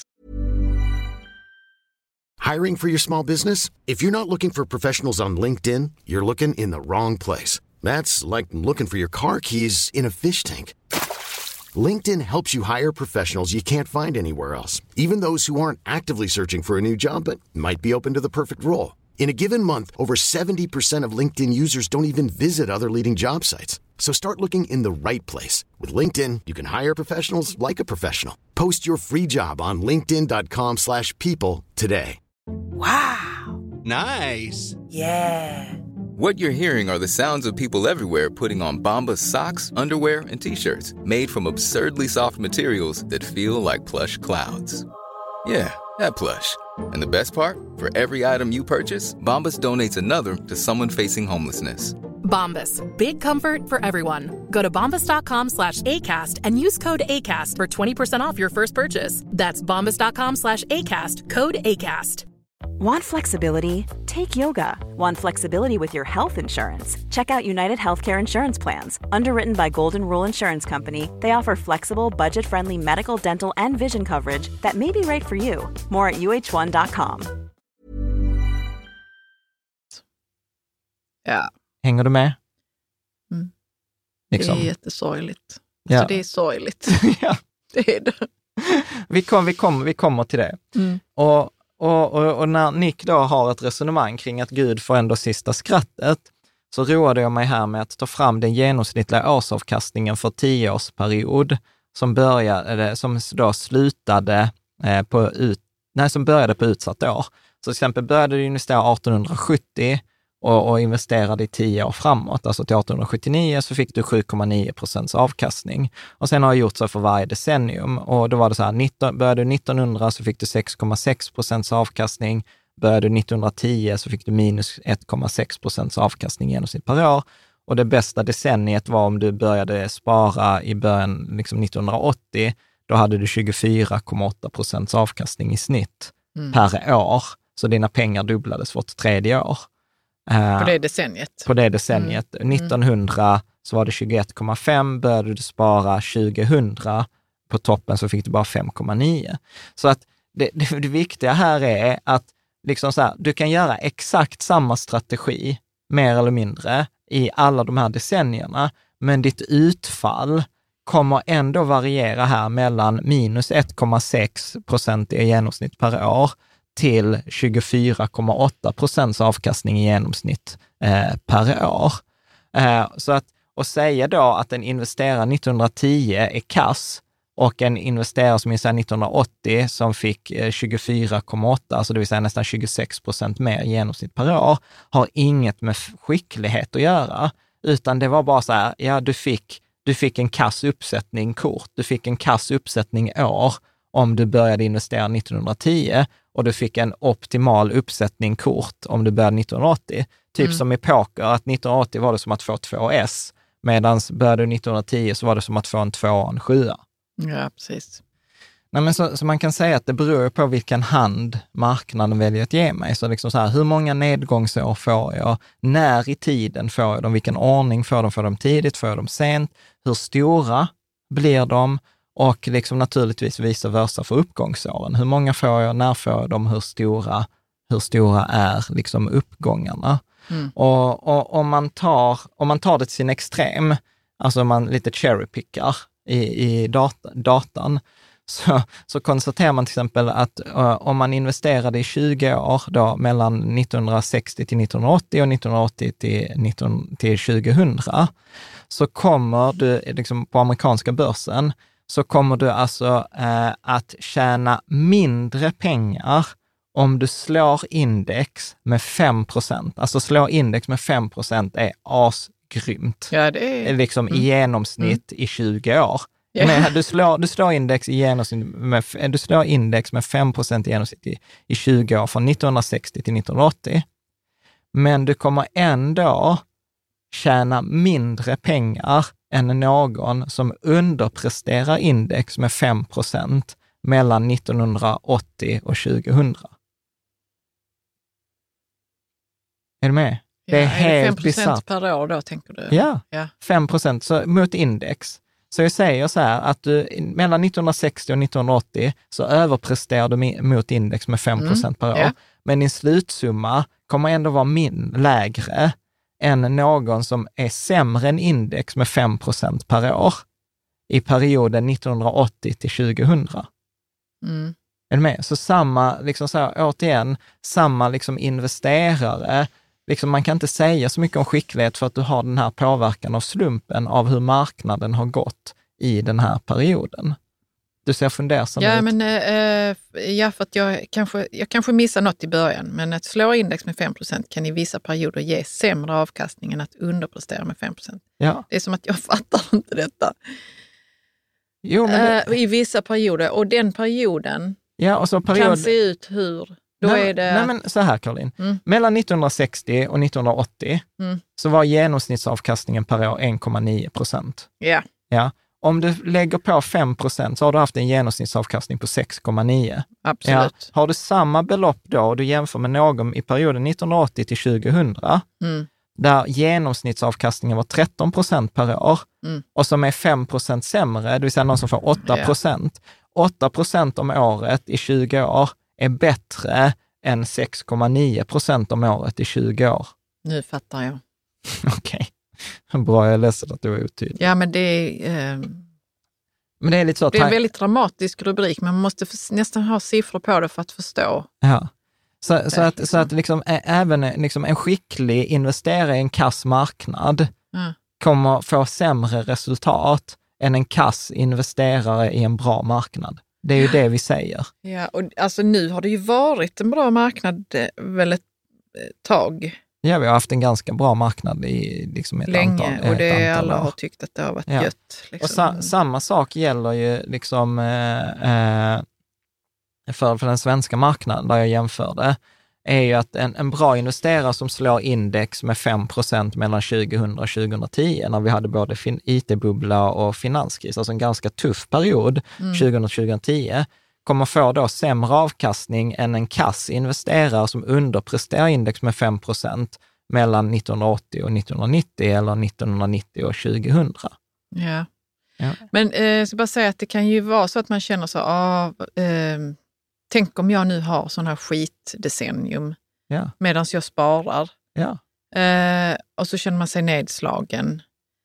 Hiring for your small business? If you're not looking for professionals on LinkedIn, you're looking in the wrong place. That's like looking for your car keys in a fish tank. LinkedIn helps you hire professionals you can't find anywhere else, even those who aren't actively searching for a new job but might be open to the perfect role. In a given month, over seventy percent of LinkedIn users don't even visit other leading job sites. So start looking in the right place. With LinkedIn, you can hire professionals like a professional. Post your free job on linkedin.com slash people today. Wow. Nice. Yeah. What you're hearing are the sounds of people everywhere putting on Bombas socks, underwear, and T-shirts made from absurdly soft materials that feel like plush clouds. Yeah, that plush. And the best part? For every item you purchase, Bombas donates another to someone facing homelessness. Bombas. Big comfort for everyone. Go to bombas.com slash ACAST and use code ACAST for twenty percent off your first purchase. That's bombas.com slash ACAST. Code ACAST. Want flexibility? Take yoga. Want flexibility with your health insurance? Check out United Healthcare Insurance Plans. Underwritten by Golden Rule Insurance Company, they offer flexible, budget-friendly medical, dental, and vision coverage that may be right for you. More at U H one dot com. Ja. Hänger du med? Mm. Liksom. Det är jättesorgligt. Ja. Så det är sorgligt. Ja. Det är det. Vi, kom, vi, kom, vi kommer till det. Mm. Och, och, och, och när Nick då har ett resonemang kring att Gud får ändå sista skrattet, så roade jag mig här med att ta fram den genomsnittliga årsavkastningen för tioårsperiod som började, som då slutade eh, på ut, nej, som började på utsatt år. Så till exempel började du investera arton sjuttio och, och investerade i tio år framåt. Alltså till arton sjuttionio så fick du sju komma nio procents avkastning. Och sen har jag gjort så för varje decennium. Och då var det så här, nitton, började du nittonhundra så fick du sex komma sex procents avkastning. Började du nittonhundratio så fick du minus ett komma sex procents avkastning genomsnitt per år. Och det bästa decenniet var om du började spara i början liksom nittonhundraåttio. Då hade du tjugofyra komma åtta procents avkastning i snitt mm. per år. Så dina pengar dubblades vart tredje år. På det decenniet. På det decenniet. Mm. nittonhundra så var det tjugoett komma fem, började du spara tjugohundra, på toppen så fick du bara fem komma nio. Så att det, det, det viktiga här är att liksom så här, du kan göra exakt samma strategi, mer eller mindre, i alla de här decennierna, men ditt utfall kommer ändå variera här mellan minus ett komma sex procent i genomsnitt per år till tjugofyra komma åtta procents avkastning i genomsnitt eh, per år. Eh, så att, och säga då att en investerare nittonhundratio är kass och en investerare som är nittonhundraåttio som fick eh, tjugofyra komma åtta, alltså det vill säga nästan tjugosex procent mer i genomsnitt per år, har inget med skicklighet att göra, utan det var bara så här, ja du fick, du fick en kass uppsättning kort, du fick en kass uppsättning år om du började investera nittonhundratio och du fick en optimal uppsättning kort om du började nittonhundraåttio. Typ mm. som i poker, att nittonhundraåttio var det som att få två S, medan började du nittonhundratio så var det som att få en två och en sjua. Ja, precis. Nej, men så, så man kan säga att det beror på vilken hand marknaden väljer att ge mig. Så liksom så här, hur många nedgångsår får jag? När i tiden får jag dem? Vilken ordning får de? Får de tidigt? Får de sent? Hur stora blir de? Och liksom naturligtvis vice versa för uppgångsåren. Hur många får jag? När får jag dem? Hur stora, hur stora är liksom uppgångarna? Mm. Och, och om, man tar, om man tar det till sin extrem, alltså om man lite cherrypickar i, i data, datan, så, så konstaterar man till exempel att uh, om man investerade i tjugo år då, mellan nittonhundrasextio till nittonhundraåttio och nittonhundraåttio till, nitton, till tjugohundra, så kommer du liksom på amerikanska börsen så kommer du alltså eh, att tjäna mindre pengar om du slår index med fem procent. Alltså slå index med fem procent är asgrymt. Ja, det är... Liksom mm. i genomsnitt mm. i tjugo år. Yeah. Men du slår, du slår index i genomsnitt med, du slår index med fem procent i genomsnitt i, i tjugo år från nittonhundrasextio till nittonhundraåttio. Men du kommer ändå tjäna mindre pengar än någon som underpresterar index med fem procent mellan nittonhundraåttio och tjugohundra. Är du med? Det är, ja, helt är det fem procent bisarrt. Per år då, tänker du? Ja, ja. fem procent så, mot index. Så jag säger så här att du mellan nittonhundrasextio och nittonhundraåttio så överpresterar du mot index med fem procent mm. per år. Ja. Men din slutsumma kommer ändå vara min lägre än någon som är sämre än index med fem procent per år i perioden nittonhundraåttio till tjugohundra. Mm. Är du med? Så samma, liksom så här, återigen, samma liksom investerare, liksom man kan inte säga så mycket om skicklighet för att du har den här påverkan av slumpen av hur marknaden har gått i den här perioden. Du ser fundersam ja, ut. Men, äh, ja, för att jag kanske, jag kanske missar något i början, men att slå index med fem procent kan i vissa perioder ge sämre avkastning än att underprestera med fem procent. Ja. Det är som att jag fattar inte detta. Jo, men det... äh, I vissa perioder, och den perioden ja, och så period... kan se ut hur Då nej, är det... nej men så här Caroline, mm. mellan nittonhundrasextio och nittonhundraåttio mm. så var genomsnittsavkastningen per år en komma nio procent. Yeah. Ja. Om du lägger på fem procent så har du haft en genomsnittsavkastning på sex komma nio. Absolut. Ja. Har du samma belopp då och du jämför med någon i perioden nittonhundraåttio till tjugohundra mm. där genomsnittsavkastningen var tretton procent per år mm. och som är fem procent sämre, det vill säga någon som får åtta procent. Ja. åtta procent om året i tjugo år är bättre än sex komma nio procent om året i tjugo år. Nu fattar jag. Okej. Okay. Bra, jag är ledsen att du var otydlig. Ja, men det är... Eh... Men det är lite så. Det är en väldigt dramatisk rubrik, men man måste för, nästan ha siffror på det för att förstå. Ja. Så, så att, så att liksom, ä, även liksom en skicklig investerare i en kass marknad mm. kommer få sämre resultat än en kass investerare i en bra marknad. Det är ju det vi säger. Ja, och alltså nu har det ju varit en bra marknad väl ett tag. Ja, vi har haft en ganska bra marknad i liksom ett länge antal, och det ett alla år. har tyckt att det har varit ja. gött. Liksom. Och sa, samma sak gäller ju liksom eh, för, för den svenska marknaden där jag jämförde, är ju att en, en bra investerare som slår index med fem procent mellan tjugohundra och tjugohundratio, när vi hade både fin, I T-bubbla och finanskris, alltså en ganska tuff period, mm. tjugohundra till tjugohundratio, kommer få då sämre avkastning än en kass investerare som underpresterar index med fem procent mellan nittonhundraåttio och nittonhundranittio eller nittonhundranittio och tjugohundra. Ja, ja. Men eh, jag ska bara säga att det kan ju vara så att man känner så, ah, eh, tänk om jag nu har sån här skitdecennium ja. medan jag sparar. Ja. Eh, och så känner man sig nedslagen.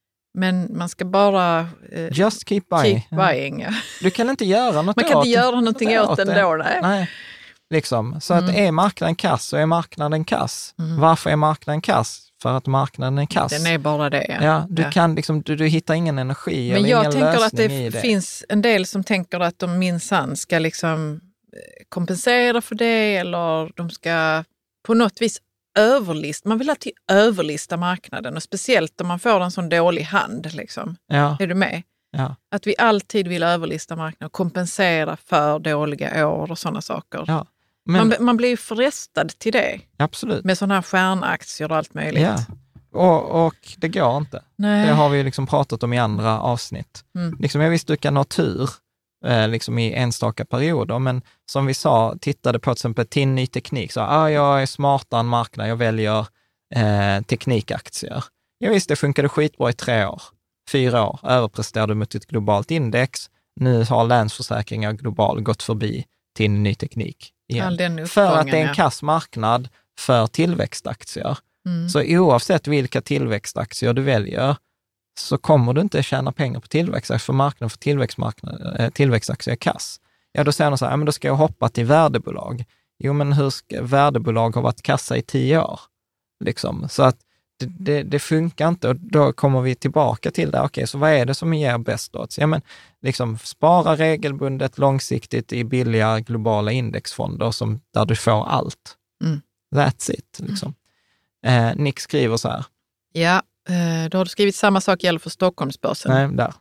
Men man ska bara eh, just keep buying. Keep buying ja. Du kan inte göra något Man kan åt, inte göra någonting åt den då. Nej. nej. Liksom. Så mm. att är marknaden kass så är marknaden kass. Mm. Varför är marknaden kass? För att marknaden är kass. Den är bara det. Ja. Ja, du, ja. Kan liksom, du, du hittar ingen energi. Men eller jag ingen tänker att det, det finns en del som tänker att de minsann ska liksom kompensera för det eller de ska på något vis överlista. Man vill alltid överlista marknaden och speciellt om man får en sån dålig hand. Liksom. Ja. Är du med? Ja. Att vi alltid vill överlista marknaden och kompensera för dåliga år och sådana saker. Ja. Men, man, man blir ju frestad till det. Absolut. Med sådana här stjärnaktier och allt möjligt. Ja. Och, och det går inte. Nej. Det har vi liksom pratat om i andra avsnitt. Mm. Liksom jag visst du kan ha tur eh, liksom i enstaka perioder, men som vi sa, tittade på till exempel till ny teknik. Så ah, jag är smartare än marknaden, jag väljer eh, teknikaktier. Ja visst, det funkade skitbra i tre år. Fyra år överpresterade mot ett globalt index. Nu har Länsförsäkringar global gått förbi till ny teknik. För att det är en kass marknad för tillväxtaktier. Mm. Så oavsett vilka tillväxtaktier du väljer så kommer du inte tjäna pengar på tillväxtaktier, för marknaden för tillväxtmarknad, tillväxtaktier är kass. Ja, då säger de så här, ja, men då ska jag hoppa till värdebolag. Jo, men hur ska värdebolag ha varit kassa i tio år? Liksom. Så att det, det, det funkar inte och då kommer vi tillbaka till det. Okej, okay, så vad är det som ger bäst odds? Ja, men liksom spara regelbundet långsiktigt i billiga globala indexfonder som, där du får allt. Mm. That's it. Liksom. Eh, Nick skriver så här. Ja, eh, då har du skrivit samma sak gäller för Stockholmsbörsen. Nej, där.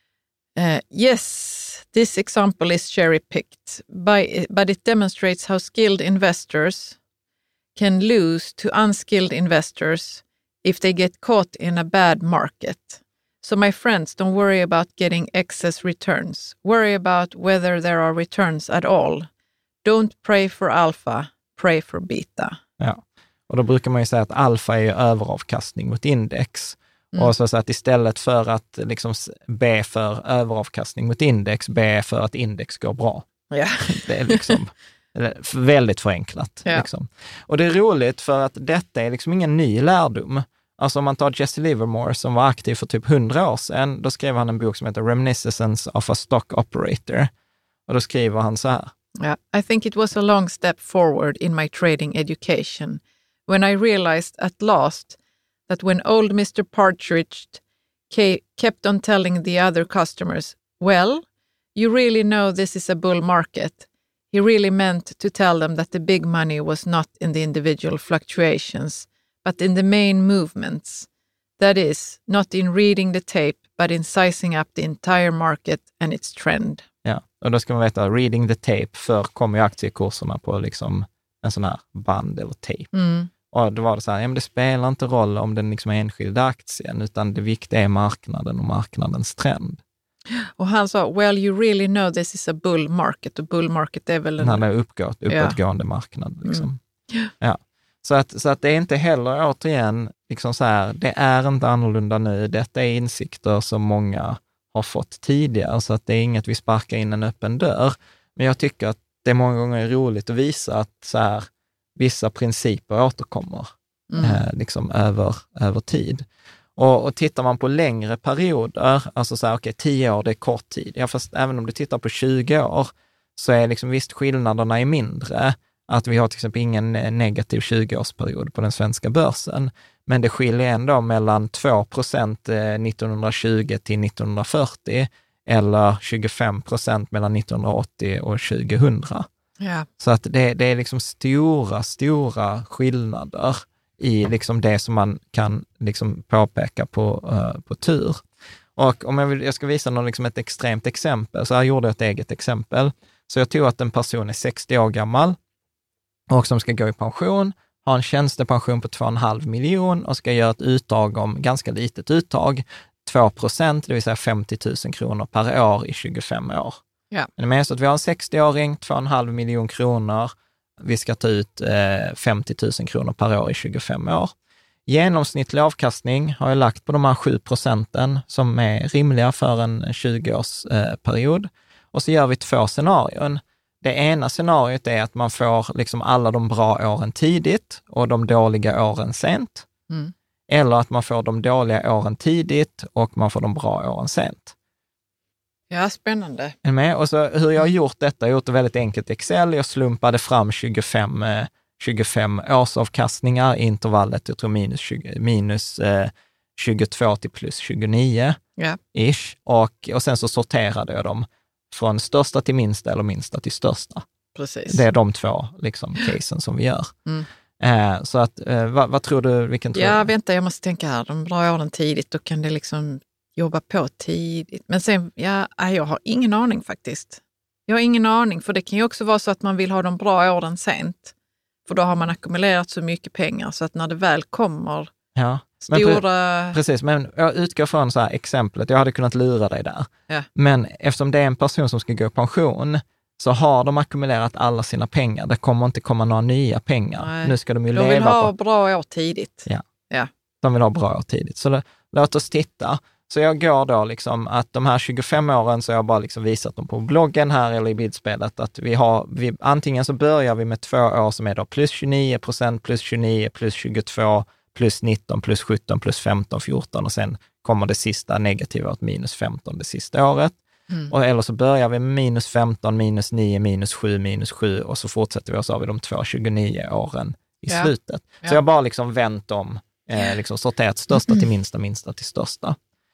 Uh, yes, this example is cherry-picked, by, but it demonstrates how skilled investors can lose to unskilled investors if they get caught in a bad market. So my friends, don't worry about getting excess returns. Worry about whether there are returns at all. Don't pray for alpha, pray for beta. Ja, och då brukar man ju säga att alfa är överavkastning mot index. Mm. Och så att istället för att liksom be för överavkastning mot index, be för att index går bra. Ja. Det är liksom väldigt förenklat. Ja. Liksom. Och det är roligt för att detta är liksom ingen ny lärdom. Alltså om man tar Jesse Livermore som var aktiv för typ hundra år sedan, då skrev han en bok som heter Reminiscence of a Stock Operator. Och då skriver han så här. Yeah, I think it was a long step forward in my trading education when I realized at last that when old Mister Partridge kept on telling the other customers, well, you really know this is a bull market, he really meant to tell them that the big money was not in the individual fluctuations, but in the main movements. That is, not in reading the tape, but in sizing up the entire market and its trend. Ja, och då ska man veta, reading the tape, för kommer ju aktiekurserna på liksom en sån här band eller tejp. Mm. Och då var det så här, ja, men det spelar inte roll om den liksom är enskilda aktien, utan det viktiga är marknaden och marknadens trend. Och han sa, well you really know this is a bull market. Och bull market är väl en... När det är uppgått, uppåtgående ja. marknad. Liksom. Mm. Ja. Så, att, så att det är inte heller återigen, liksom så här, det är inte annorlunda nu. Detta är insikter som många har fått tidigare, så att det är inget vi sparkar in en öppen dörr. Men jag tycker att det är många gånger roligt att visa att så här, vissa principer återkommer mm. eh, liksom över, över tid. Och, och tittar man på längre perioder, alltså så här, okej, okay, tio år det är kort tid. Ja, fast även om du tittar på tjugo år så är liksom visst skillnaderna är mindre. Att vi har till exempel ingen negativ tjugo-årsperiod på den svenska börsen. Men det skiljer ändå mellan två procent nittonhundratjugo till nittonhundrafyrtio eller tjugofem procent mellan nittonhundraåttio och tjugohundra. Ja. Så att det, det är liksom stora, stora skillnader i liksom det som man kan liksom påpeka på, uh, på tur. Och om jag, vill, jag ska visa någon liksom ett extremt exempel, så jag gjorde ett eget exempel. Så jag tror att en person är sextio år gammal och som ska gå i pension, har en tjänstepension på två komma fem miljon och ska göra ett uttag om ganska litet uttag, två procent, det vill säga femtio tusen kronor per år i tjugofem år. Ja. Men det är med så att vi har en sextio-åring, två komma fem miljon kronor, vi ska ta ut eh, femtio tusen kronor per år i tjugofem år. Genomsnittlig avkastning har jag lagt på de här sju procenten som är rimliga för en tjugo-årsperiod. Eh, och så gör vi två scenarion. Det ena scenariot är att man får liksom alla de bra åren tidigt och de dåliga åren sent. Mm. Eller att man får de dåliga åren tidigt och man får de bra åren sent. Ja, spännande. Är med? Och så hur jag har gjort detta, jag har gjort det väldigt enkelt i Excel. Jag slumpade fram tjugofem, tjugofem årsavkastningar i intervallet, jag tror minus, tjugo, minus eh, tjugotvå till plus tjugonio. Ja. Ish. Och, och sen så sorterade jag dem från största till minsta eller minsta till största. Precis. Det är de två liksom, casen som vi gör. Mm. Eh, så att, eh, vad, vad tror du, vilken tror Ja, du? vänta, jag måste tänka här. De bra åren tidigt, då kan det liksom jobba på tidigt. Men sen, ja, jag har ingen aning faktiskt. Jag har ingen aning, för det kan ju också vara så att man vill ha de bra åren sent. För då har man ackumulerat så mycket pengar så att när det väl kommer ja. stora... Men pre- precis, men jag utgår från så här exemplet. Jag hade kunnat lura dig där. Ja. Men eftersom det är en person som ska gå i pension så har de ackumulerat alla sina pengar. Det kommer inte komma några nya pengar. Nej. Nu ska de ju de leva vill ha på... bra år tidigt. Ja. Ja. De vill ha bra år tidigt. Så det, låt oss titta. Så jag går då liksom att de här tjugofem åren, så jag har bara liksom visat dem på bloggen här eller i bildspelet, att vi har, vi, antingen så börjar vi med två år som är då plus tjugonio procent, plus tjugonio, plus tjugotvå, plus nitton, plus sjutton, plus femton, fjorton och sen kommer det sista negativa åt minus femton det sista året. Mm. Och, eller så börjar vi med minus femton, minus nio, minus sju, minus sju och så fortsätter vi och så har vi de två tjugonio åren i ja. slutet. Så ja. jag har bara liksom vänt om, eh, liksom sorterat största till minsta, minsta till största.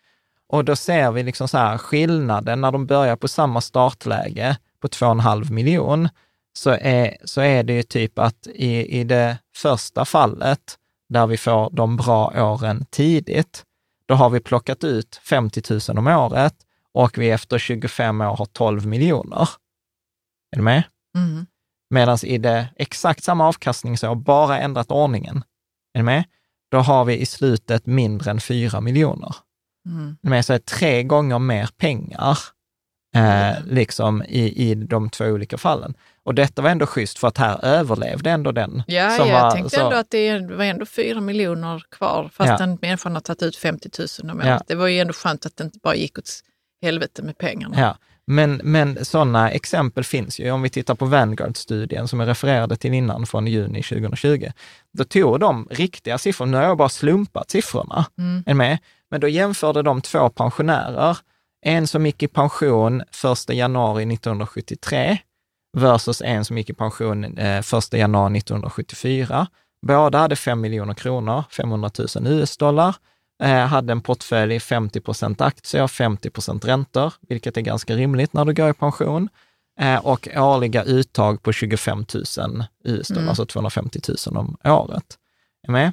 Och då ser vi liksom så här skillnaden när de börjar på samma startläge på två komma fem miljon, så är, så är det ju typ att i, i det första fallet där vi får de bra åren tidigt, då har vi plockat ut femtio tusen om året och vi efter tjugofem år har tolv miljoner. Är du med? Mm. Medan i det exakt samma avkastning så har bara ändrat ordningen. Är du med? Då har vi i slutet mindre än fyra miljoner. Mm. Med så är tre gånger mer pengar eh, liksom i, i de två olika fallen. Och detta var ändå schysst för att här överlevde ändå den. Ja, som jag var, tänkte så, ändå att det var ändå fyra miljoner kvar fast ja. den människan har tagit ut femtio tusen om året. Ja. Det var ju ändå skönt att det inte bara gick åt helvete med pengarna. Ja. Men, men sådana exempel finns ju. Om vi tittar på Vanguard-studien som jag refererade till innan från juni tjugohundratjugo. Då tog de riktiga siffror. Nu har jag bara slumpat siffrorna. Mm. Är med? Men då jämförde de två pensionärer. En som gick i pension första januari nittonhundrasjuttiotre versus en som gick i pension eh, första januari nittonhundrasjuttiofyra. Båda hade fem miljoner kronor, femhundratusen U S-dollar. Eh, hade en portfölj femtio procent aktier, femtio procent räntor, vilket är ganska rimligt när du går i pension. Eh, och årliga uttag på tjugofem tusen U S-dollar, mm. alltså tvåhundrafemtio tusen om året. Är med?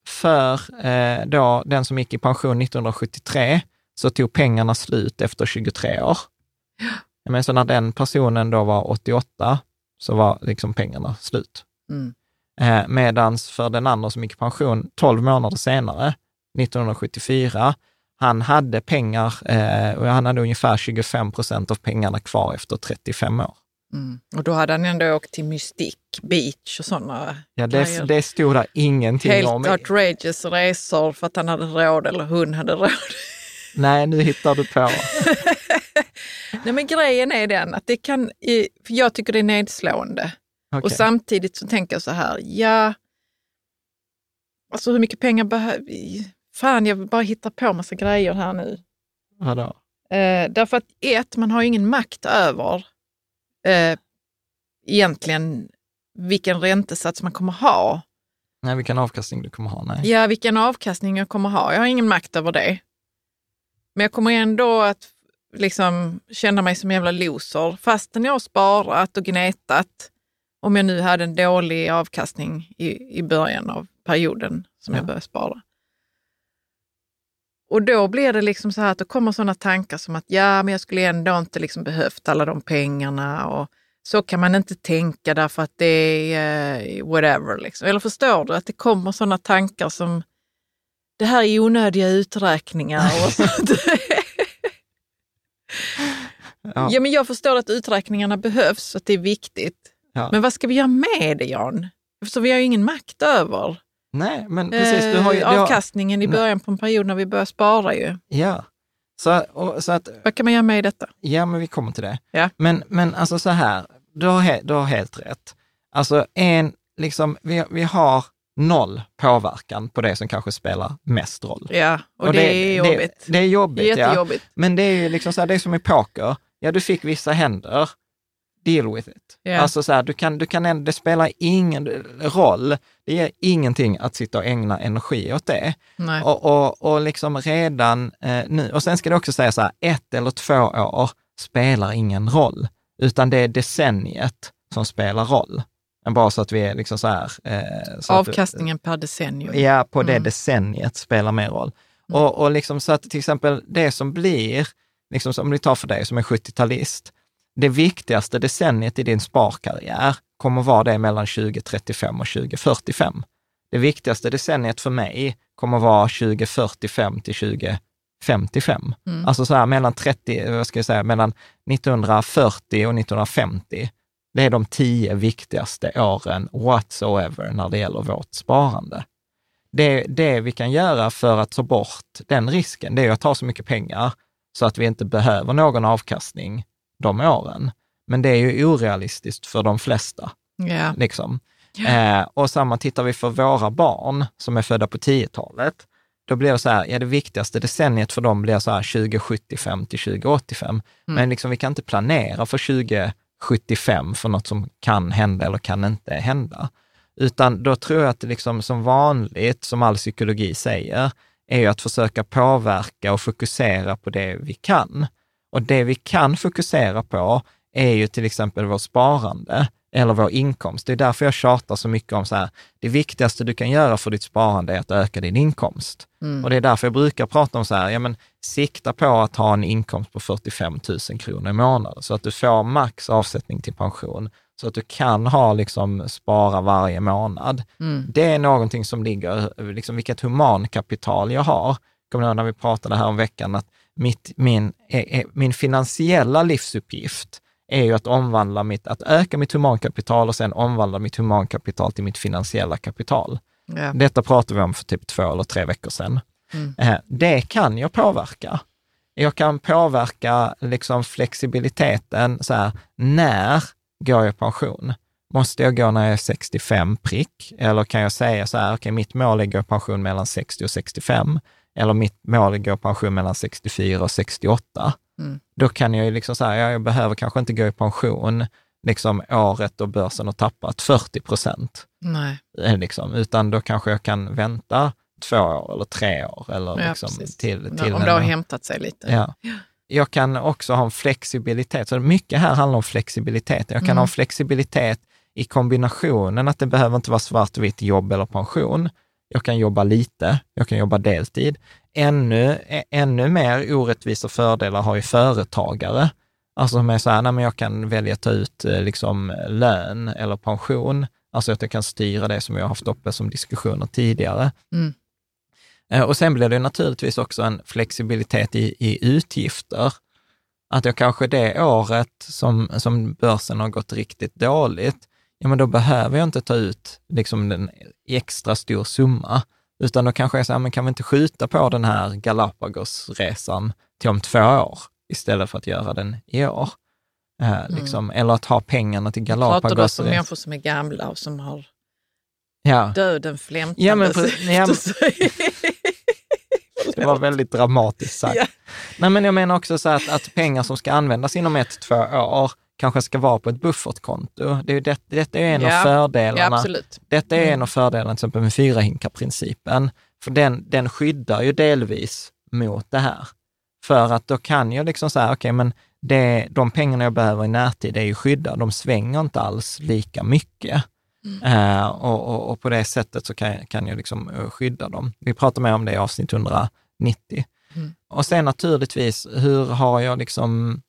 För eh, då, den som gick i pension nittonhundrasjuttiotre så tog pengarna slut efter tjugotre år. Men så när den personen då var åttioåtta så var liksom pengarna slut. Mm. Eh, medans för den andra som gick i pension tolv månader senare, nittonhundrasjuttiofyra, han hade pengar eh, och han hade ungefär tjugofem procent av pengarna kvar efter trettiofem år. Mm. Och då hade han ändå åkt till Mystic Beach och sådana Ja, det, det stod där ingenting helt om. Helt outrageous resor för att han hade råd eller hon hade råd. Nej, nu hittar du på. Nej, men grejen är den att det kan, för jag tycker det är nedslående. Okay. Och samtidigt så tänker jag så här, ja, alltså hur mycket pengar behöver vi? Fan, jag vill bara hitta på massa grejer här nu. Vadå? Eh, därför att ett, man har ju ingen makt över eh, egentligen vilken räntesats man kommer ha. Nej, vilken avkastning du kommer ha, nej. Ja, vilken avkastning jag kommer ha. Jag har ingen makt över det. Men jag kommer ändå att liksom känna mig som en jävla loser fastän jag har sparat och gnetat. Om jag nu hade en dålig avkastning i, i början av perioden som ja. jag började spara. Och då blir det liksom så här att det kommer sådana tankar som att ja, men jag skulle ändå inte liksom behövt alla de pengarna och så kan man inte tänka därför att det är uh, whatever liksom. Eller förstår du att det kommer sådana tankar som det här är onödiga uträkningar och sånt. ja. ja, men jag förstår att uträkningarna behövs och att det är viktigt. Ja. Men vad ska vi göra med det, Jan? För vi har ju ingen makt över. Nej, men precis. Du har ju, eh, avkastningen har, i början på en period när vi börjar spara ju. Ja. Så, och, så att, vad kan man göra med detta? Ja, men vi kommer till det. Ja. Men, men alltså så här, du har, he, du har helt rätt. Alltså en, liksom, vi, vi har noll påverkan på det som kanske spelar mest roll. Ja, och, och det, det är jobbigt. Det, det är jobbigt, jättejobbigt. Ja. Men det är ju liksom så här, det är som i poker. Ja, du fick vissa händer. Deal with it. Yeah. Alltså så här, du kan, du kan, det spelar ingen roll. Det ger ingenting att sitta och ägna energi åt det. Nej. Och, och, och liksom redan eh, nu, och sen ska det också säga så här, ett eller två år spelar ingen roll. Utan det är decenniet som spelar roll. Bara så att vi är liksom så här. Eh, så avkastningen att, per decennium. Ja, på det mm. decenniet spelar mer roll. Mm. Och, och liksom så att till exempel det som blir, liksom som vi tar för dig som är sjuttiotalist, det viktigaste decenniet i din sparkarriär kommer vara det mellan tjugo trettiofem och tjugo fyrtiofem. Det viktigaste decenniet för mig kommer vara tjugo fyrtiofem till tjugo femtiofem. Mm. Alltså så här mellan trettio, vad ska jag säga, mellan nittonhundrafyrtio och nittonhundrafemtio. Det är de tio viktigaste åren whatsoever när det gäller vårt sparande. Det, det vi kan göra för att ta bort den risken, det är att ta så mycket pengar så att vi inte behöver någon avkastning de åren. Men det är ju orealistiskt för de flesta. Yeah. Liksom. Yeah. Eh, och samma tittar vi för våra barn som är födda på tiotalet. Då blir det så här, ja det viktigaste decenniet för dem blir så här tjugo sjuttiofem till tjugo åttiofem. Mm. Men liksom vi kan inte planera för tjugo sjuttiofem för något som kan hända eller kan inte hända. Utan då tror jag att det liksom som vanligt, som all psykologi säger, är ju att försöka påverka och fokusera på det vi kan. Och det vi kan fokusera på är ju till exempel vår sparande eller vår inkomst. Det är därför jag tjatar så mycket om så här, det viktigaste du kan göra för ditt sparande är att öka din inkomst. Mm. Och det är därför jag brukar prata om så här, ja men sikta på att ha en inkomst på fyrtiofem tusen kronor i månaden så att du får max avsättning till pension. Så att du kan ha liksom spara varje månad. Mm. Det är någonting som ligger, liksom vilket humankapital jag har. Kommer du ihåg när vi pratade här om veckan att mitt, min, min finansiella livsuppgift är ju att omvandla mitt, att öka mitt humankapital och sen omvandla mitt humankapital till mitt finansiella kapital. Ja. Detta pratade vi om för typ två eller tre veckor sedan. Mm. Det kan jag påverka. Jag kan påverka liksom flexibiliteten så här, när går jag i pension? Måste jag gå när jag är sextiofem prick? Eller kan jag säga så här, okej, okay, mitt mål är att gå i pension mellan sextio och sextiofem. Eller mitt mål är att gå i pension mellan sextiofyra och sextioåtta. Mm. Då kan jag ju liksom säga, ja, jag behöver kanske inte gå i pension liksom året och börsen har tappat fyrtio procent. Nej. Liksom, utan då kanske jag kan vänta två år eller tre år. Eller ja, liksom till, till om det har hämtat sig lite. Ja. Jag kan också ha en flexibilitet. Så mycket här handlar om flexibilitet. Jag kan mm. ha en flexibilitet i kombinationen att det behöver inte vara svart och vitt jobb eller pension. Jag kan jobba lite, jag kan jobba deltid. Ännu, ännu mer orättvisa fördelar har ju företagare. Alltså som är så här, nej, men jag kan välja att ta ut liksom lön eller pension Alltså att jag kan styra det som jag har haft uppe som diskussioner tidigare. Mm. Och sen blir det naturligtvis också en flexibilitet i, i utgifter. Att jag kanske det året som, som börsen har gått riktigt dåligt, ja men då behöver jag inte ta ut liksom en extra stor summa. Utan då kanske jag säger, men kan vi inte skjuta på den här Galapagos-resan till om två år istället för att göra den i år? Eh, mm. liksom, eller att ha pengarna till Galapagos. Pratar du som människor som är gamla och som har ja. döden flämtande ja, men, för, ja, men, det var väldigt dramatiskt sagt. Ja. Nej, men jag menar också så att, att pengar som ska användas inom ett, två år kanske ska vara på ett buffertkonto. Det är ju det, detta är en ja. av fördelarna. Ja, absolut. Detta är mm. en av fördelarna till exempel med fyra hinkar-principen. För den, den skyddar ju delvis mot det här. För att då kan jag liksom säga, okej okay, men det, de pengarna jag behöver i närtid är ju skyddade. De svänger inte alls lika mycket. Mm. Uh, och, och, och på det sättet så kan, kan jag liksom uh, skydda dem. Vi pratar mer om det i avsnitt hundranittio. Mm. Och sen naturligtvis, hur har jag liksom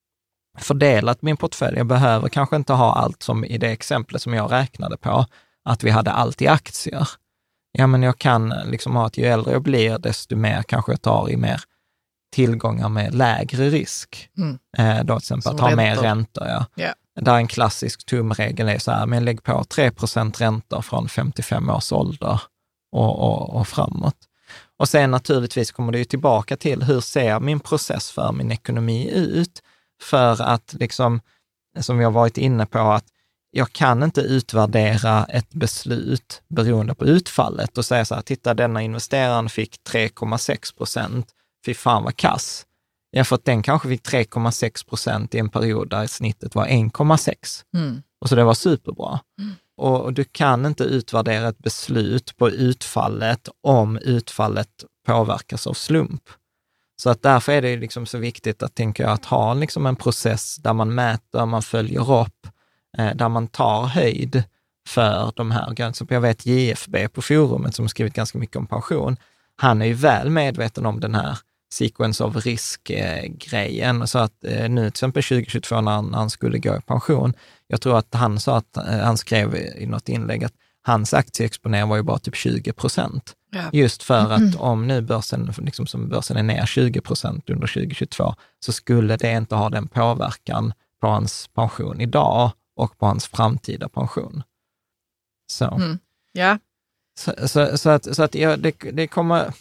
fördelat min portfölj? Jag behöver kanske inte ha allt som i det exemplet som jag räknade på, att vi hade allt i aktier. Ja, men jag kan liksom ha att ju äldre jag blir, desto mer kanske jag tar i mer tillgångar med lägre risk. Mm. Uh, då till exempel som att ha räntor. mer räntor. Ja. Yeah. Där en klassisk tumregel är så här, men lägg på tre procent räntor från femtiofem års ålder och, och, och framåt. Och sen naturligtvis kommer det ju tillbaka till hur ser min process för min ekonomi ut? För att liksom, som vi har varit inne på, att jag kan inte utvärdera ett beslut beroende på utfallet och säga så här, titta denna investeraren fick tre komma sex procent, fy fan vad kass. Ja, för att den kanske fick tre komma sex procent i en period där snittet var en komma sex. Mm. Och så det var superbra. Mm. Och, och du kan inte utvärdera ett beslut på utfallet om utfallet påverkas av slump. Så att därför är det liksom så viktigt att, tänka att ha liksom en process där man mäter, man följer upp, eh, där man tar höjd för de här. Så jag vet J F B på forumet som skrivit ganska mycket om pension. Han är ju väl medveten om den här sequence of risk-grejen. Eh, så att eh, nu till exempel tjugo tjugotvå när han, han skulle gå i pension, jag tror att han sa att eh, han skrev i något inlägg att hans aktieexponering var ju bara typ tjugo procent. Ja. Just för att mm. om nu börsen, liksom som börsen är ner tjugo procent under tjugo tjugotvå, så skulle det inte ha den påverkan på hans pension idag och på hans framtida pension. Så, mm. ja. så, så, så att, så att ja, det, det kommer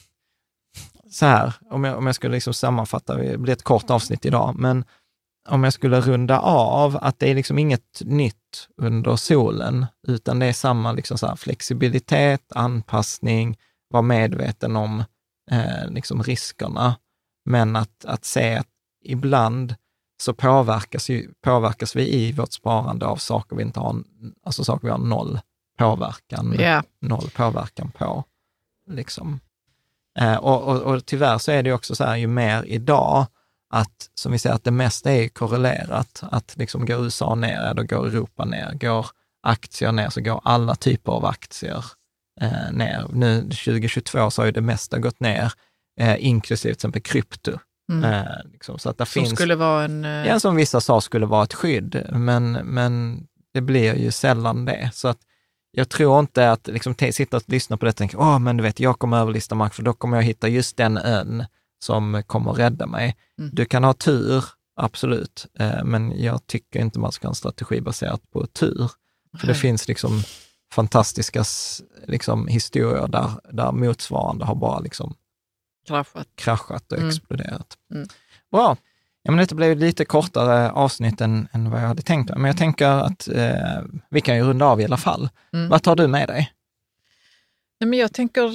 så här, om jag, om jag skulle liksom sammanfatta, det blir ett kort avsnitt idag, men om jag skulle runda av att det är liksom inget nytt under solen, utan det är samma liksom så här flexibilitet, anpassning, vara medveten om eh, liksom riskerna, men att, att se att ibland så påverkas, ju, påverkas vi i vårt sparande av saker vi inte har, alltså saker vi har noll påverkan, yeah. noll påverkan på. Liksom. Eh, och, och, och tyvärr så är det också så här, ju mer idag, att som vi säger att det mesta är korrelerat, att liksom går U S A ner, då går Europa ner, går aktier ner så går alla typer av aktier eh, ner. Nu tjugo tjugotvå så har ju det mesta gått ner, eh, inklusive till exempel krypto. Mm. Eh, liksom, så att det som finns, skulle vara en... Eh... Ja, som vissa sa skulle vara ett skydd, men, men det blir ju sällan det. Så att jag tror inte att liksom, t- sitta och lyssna på det och tänka, åh men du vet, jag kommer överlista mark för då kommer jag hitta just den ön som kommer rädda mig. Mm. Du kan ha tur, absolut, eh, men jag tycker inte man ska ha en strategi baserat på tur. För det finns liksom fantastiska liksom, historier där, där motsvarande har bara liksom kraschat, kraschat och mm. exploderat. Mm. Bra. Ja, men det blev lite kortare avsnitt än, än vad jag hade tänkt. Men jag tänker att eh, vi kan ju runda av i alla fall. Mm. Vad tar du med dig? Nej, men jag tänker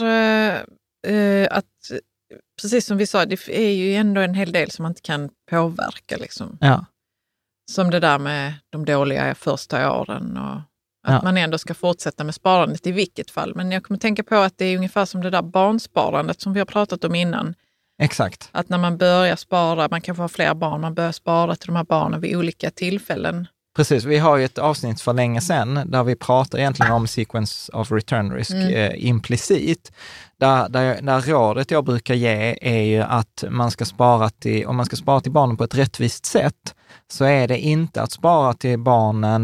eh, att precis som vi sa, det är ju ändå en hel del som man inte kan påverka. Liksom. Ja. Som det där med de dåliga första åren och att ja. man ändå ska fortsätta med sparandet i vilket fall. Men jag kommer tänka på att det är ungefär som det där barnsparandet som vi har pratat om innan. Exakt. Att när man börjar spara, man kan få fler barn, man börjar spara till de här barnen vid olika tillfällen. Precis, vi har ju ett avsnitt för länge sedan där vi pratar egentligen om sequence of return risk mm. eh, implicit. Där, där, där rådet jag brukar ge är ju att man ska spara till, om man ska spara till barnen på ett rättvist sätt, så är det inte att spara till barnen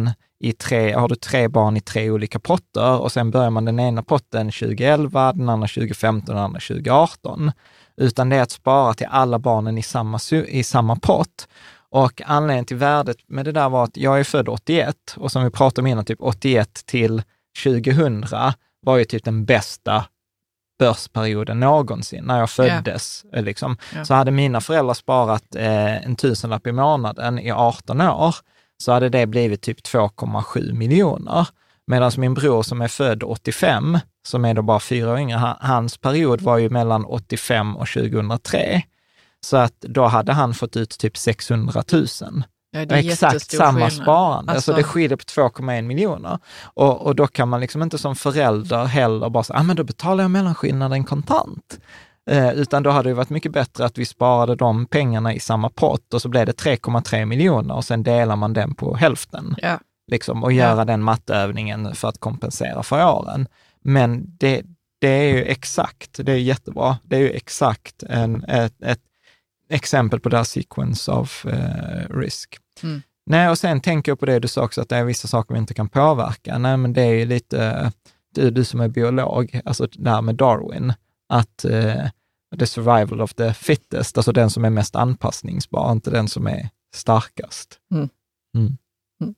i tre, har du tre barn i tre olika potter och sen börjar man den ena potten tjugoelva, den andra tjugofemton och den andra tjugoarton. Utan det är att spara till alla barnen i samma, i samma pott. Och anledningen till värdet med det där var att jag är född åttioett och som vi pratade om innan, typ åttioett till tjugohundra var ju typ den bästa börsperioden någonsin. När jag föddes yeah. liksom, yeah. så hade mina föräldrar sparat eh, en tusenlapp i månaden i arton år, så hade det blivit typ två komma sju miljoner. Medan min bror som är född åttiofem, som är då bara fyra år yngre, hans period var ju mellan åttiofem och tjugohundratre. Så att då hade han fått ut typ sexhundratusen. Ja, det är exakt samma skillnad. Sparande. Alltså, alltså det skiljer på två komma en miljoner. Och, och då kan man liksom inte som förälder heller bara säga, ah, men då betalar jag mellanskillnaden kontant. Eh, utan då hade det varit mycket bättre att vi sparade de pengarna i samma pott och så blev det tre komma tre miljoner och sen delar man den på hälften. Ja. Liksom, och göra ja. den matteövningen för att kompensera för åren. Men det, det är ju exakt, det är jättebra. Det är ju exakt en, ett, ett exempel på det här sequence of uh, risk. Mm. Nej, och sen tänker jag på det du sa också, att det är vissa saker vi inte kan påverka. Nej, men det är ju lite, du, du som är biolog, alltså det här med Darwin, att uh, the survival of the fittest, alltså den som är mest anpassningsbar, inte den som är starkast. Mm. Mm. Mm.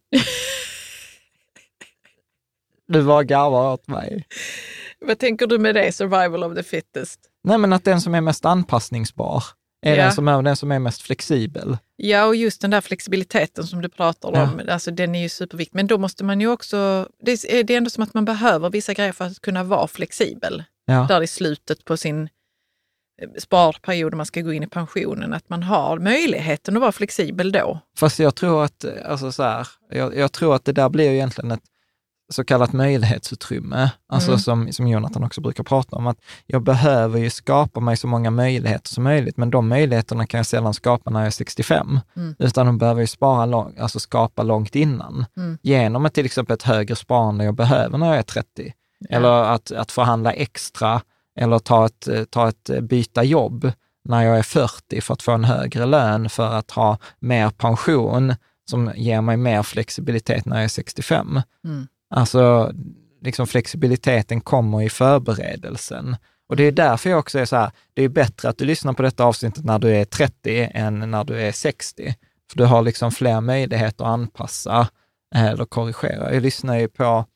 Du var garvar åt mig. Vad tänker du med det, survival of the fittest? Nej, men att den som är mest anpassningsbar är ja. den, som är den som är mest flexibel. Ja, och just den där flexibiliteten som du pratar om, ja. alltså den är ju superviktig. Men då måste man ju också, det är, det är ändå som att man behöver vissa grejer för att kunna vara flexibel. Ja. Där i slutet på sin sparperiod man ska gå in i pensionen, att man har möjligheten att vara flexibel då. Fast jag tror att, alltså så här, jag, jag tror att det där blir egentligen ett så kallat möjlighetsutrymme, alltså mm. som, som Jonathan också brukar prata om, att jag behöver ju skapa mig så många möjligheter som möjligt, men de möjligheterna kan jag sällan skapa när jag är sextiofem, mm. utan de behöver ju spara lång, alltså skapa långt innan, mm. genom att till exempel ett högre sparande jag behöver när jag är trettio, ja. eller att, att förhandla extra, eller ta ett, ta ett byta jobb när jag är fyrtio för att få en högre lön, för att ha mer pension som ger mig mer flexibilitet när jag är sextiofem. Mm. Alltså, liksom flexibiliteten kommer i förberedelsen. Och det är därför jag också är så här, det är bättre att du lyssnar på detta avsnittet när du är trettio än när du är sextio. För du har liksom fler möjligheter att anpassa eller korrigera. Jag lyssnar ju på,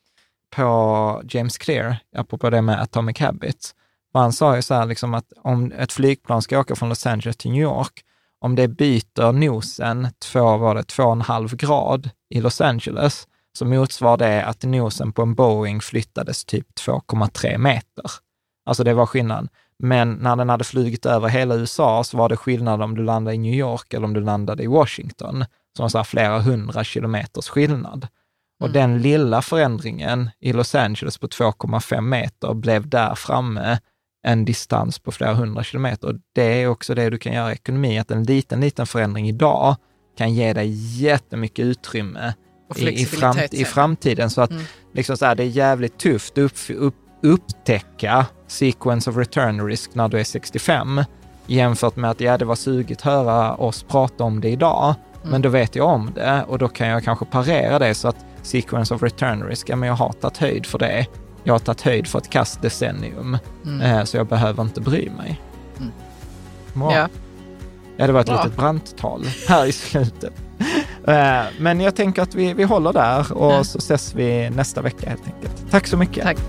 på James Clear, apropå det med Atomic Habits. Och han sa ju så här liksom att om ett flygplan ska åka från Los Angeles till New York, om det byter nosen två, var det, två och en halv grad i Los Angeles, så motsvarar det att nosen på en Boeing flyttades typ två komma tre meter. Alltså det var skillnad. Men när den hade flugit över hela U S A så var det skillnad om du landade i New York eller om du landade i Washington. Som var så här flera hundra kilometers skillnad. Mm. Och den lilla förändringen i Los Angeles på två komma fem meter blev där framme en distans på flera hundra kilometer. Och det är också det du kan göra i ekonomi, att en liten, liten förändring idag kan ge dig jättemycket utrymme i, i, fram, i framtiden. Så att mm. liksom så här, det är jävligt tufft att upp, upp, upptäcka sequence of return risk när du är sextiofem, jämfört med att ja, det var sugigt höra oss prata om det idag, mm. men då vet jag om det och då kan jag kanske parera det så att sequence of return risk, ja, men jag har tagit höjd för det. Jag har tagit höjd för ett kastdecennium, mm. eh, så jag behöver inte bry mig. Mm. Ja. Ja, det var ett Bra. litet brandtal här i slutet. uh, men jag tänker att vi, vi håller där och ja. så ses vi nästa vecka helt enkelt. Tack så mycket. Tack.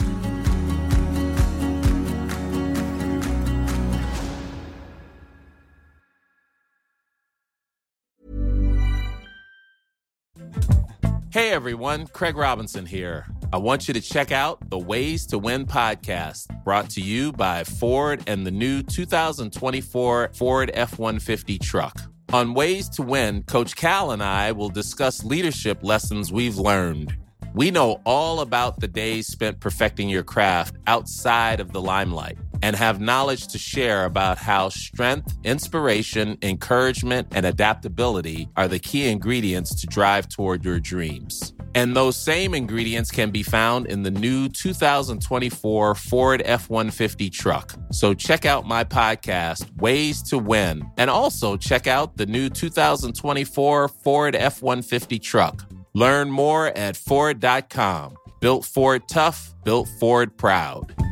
Hey everyone, Craig Robinson here. I want you to check out the Ways to Win podcast, brought to you by Ford and the new two thousand twenty-four Ford F one fifty truck. On Ways to Win, Coach Cal and I will discuss leadership lessons we've learned. We know all about the days spent perfecting your craft outside of the limelight and have knowledge to share about how strength, inspiration, encouragement, and adaptability are the key ingredients to drive toward your dreams. And those same ingredients can be found in the new two thousand twenty-four Ford F one fifty truck. So check out my podcast, Ways to Win, and also check out the new two thousand twenty-four Ford F one fifty truck. Learn more at Ford dot com. Built Ford tough, built Ford proud.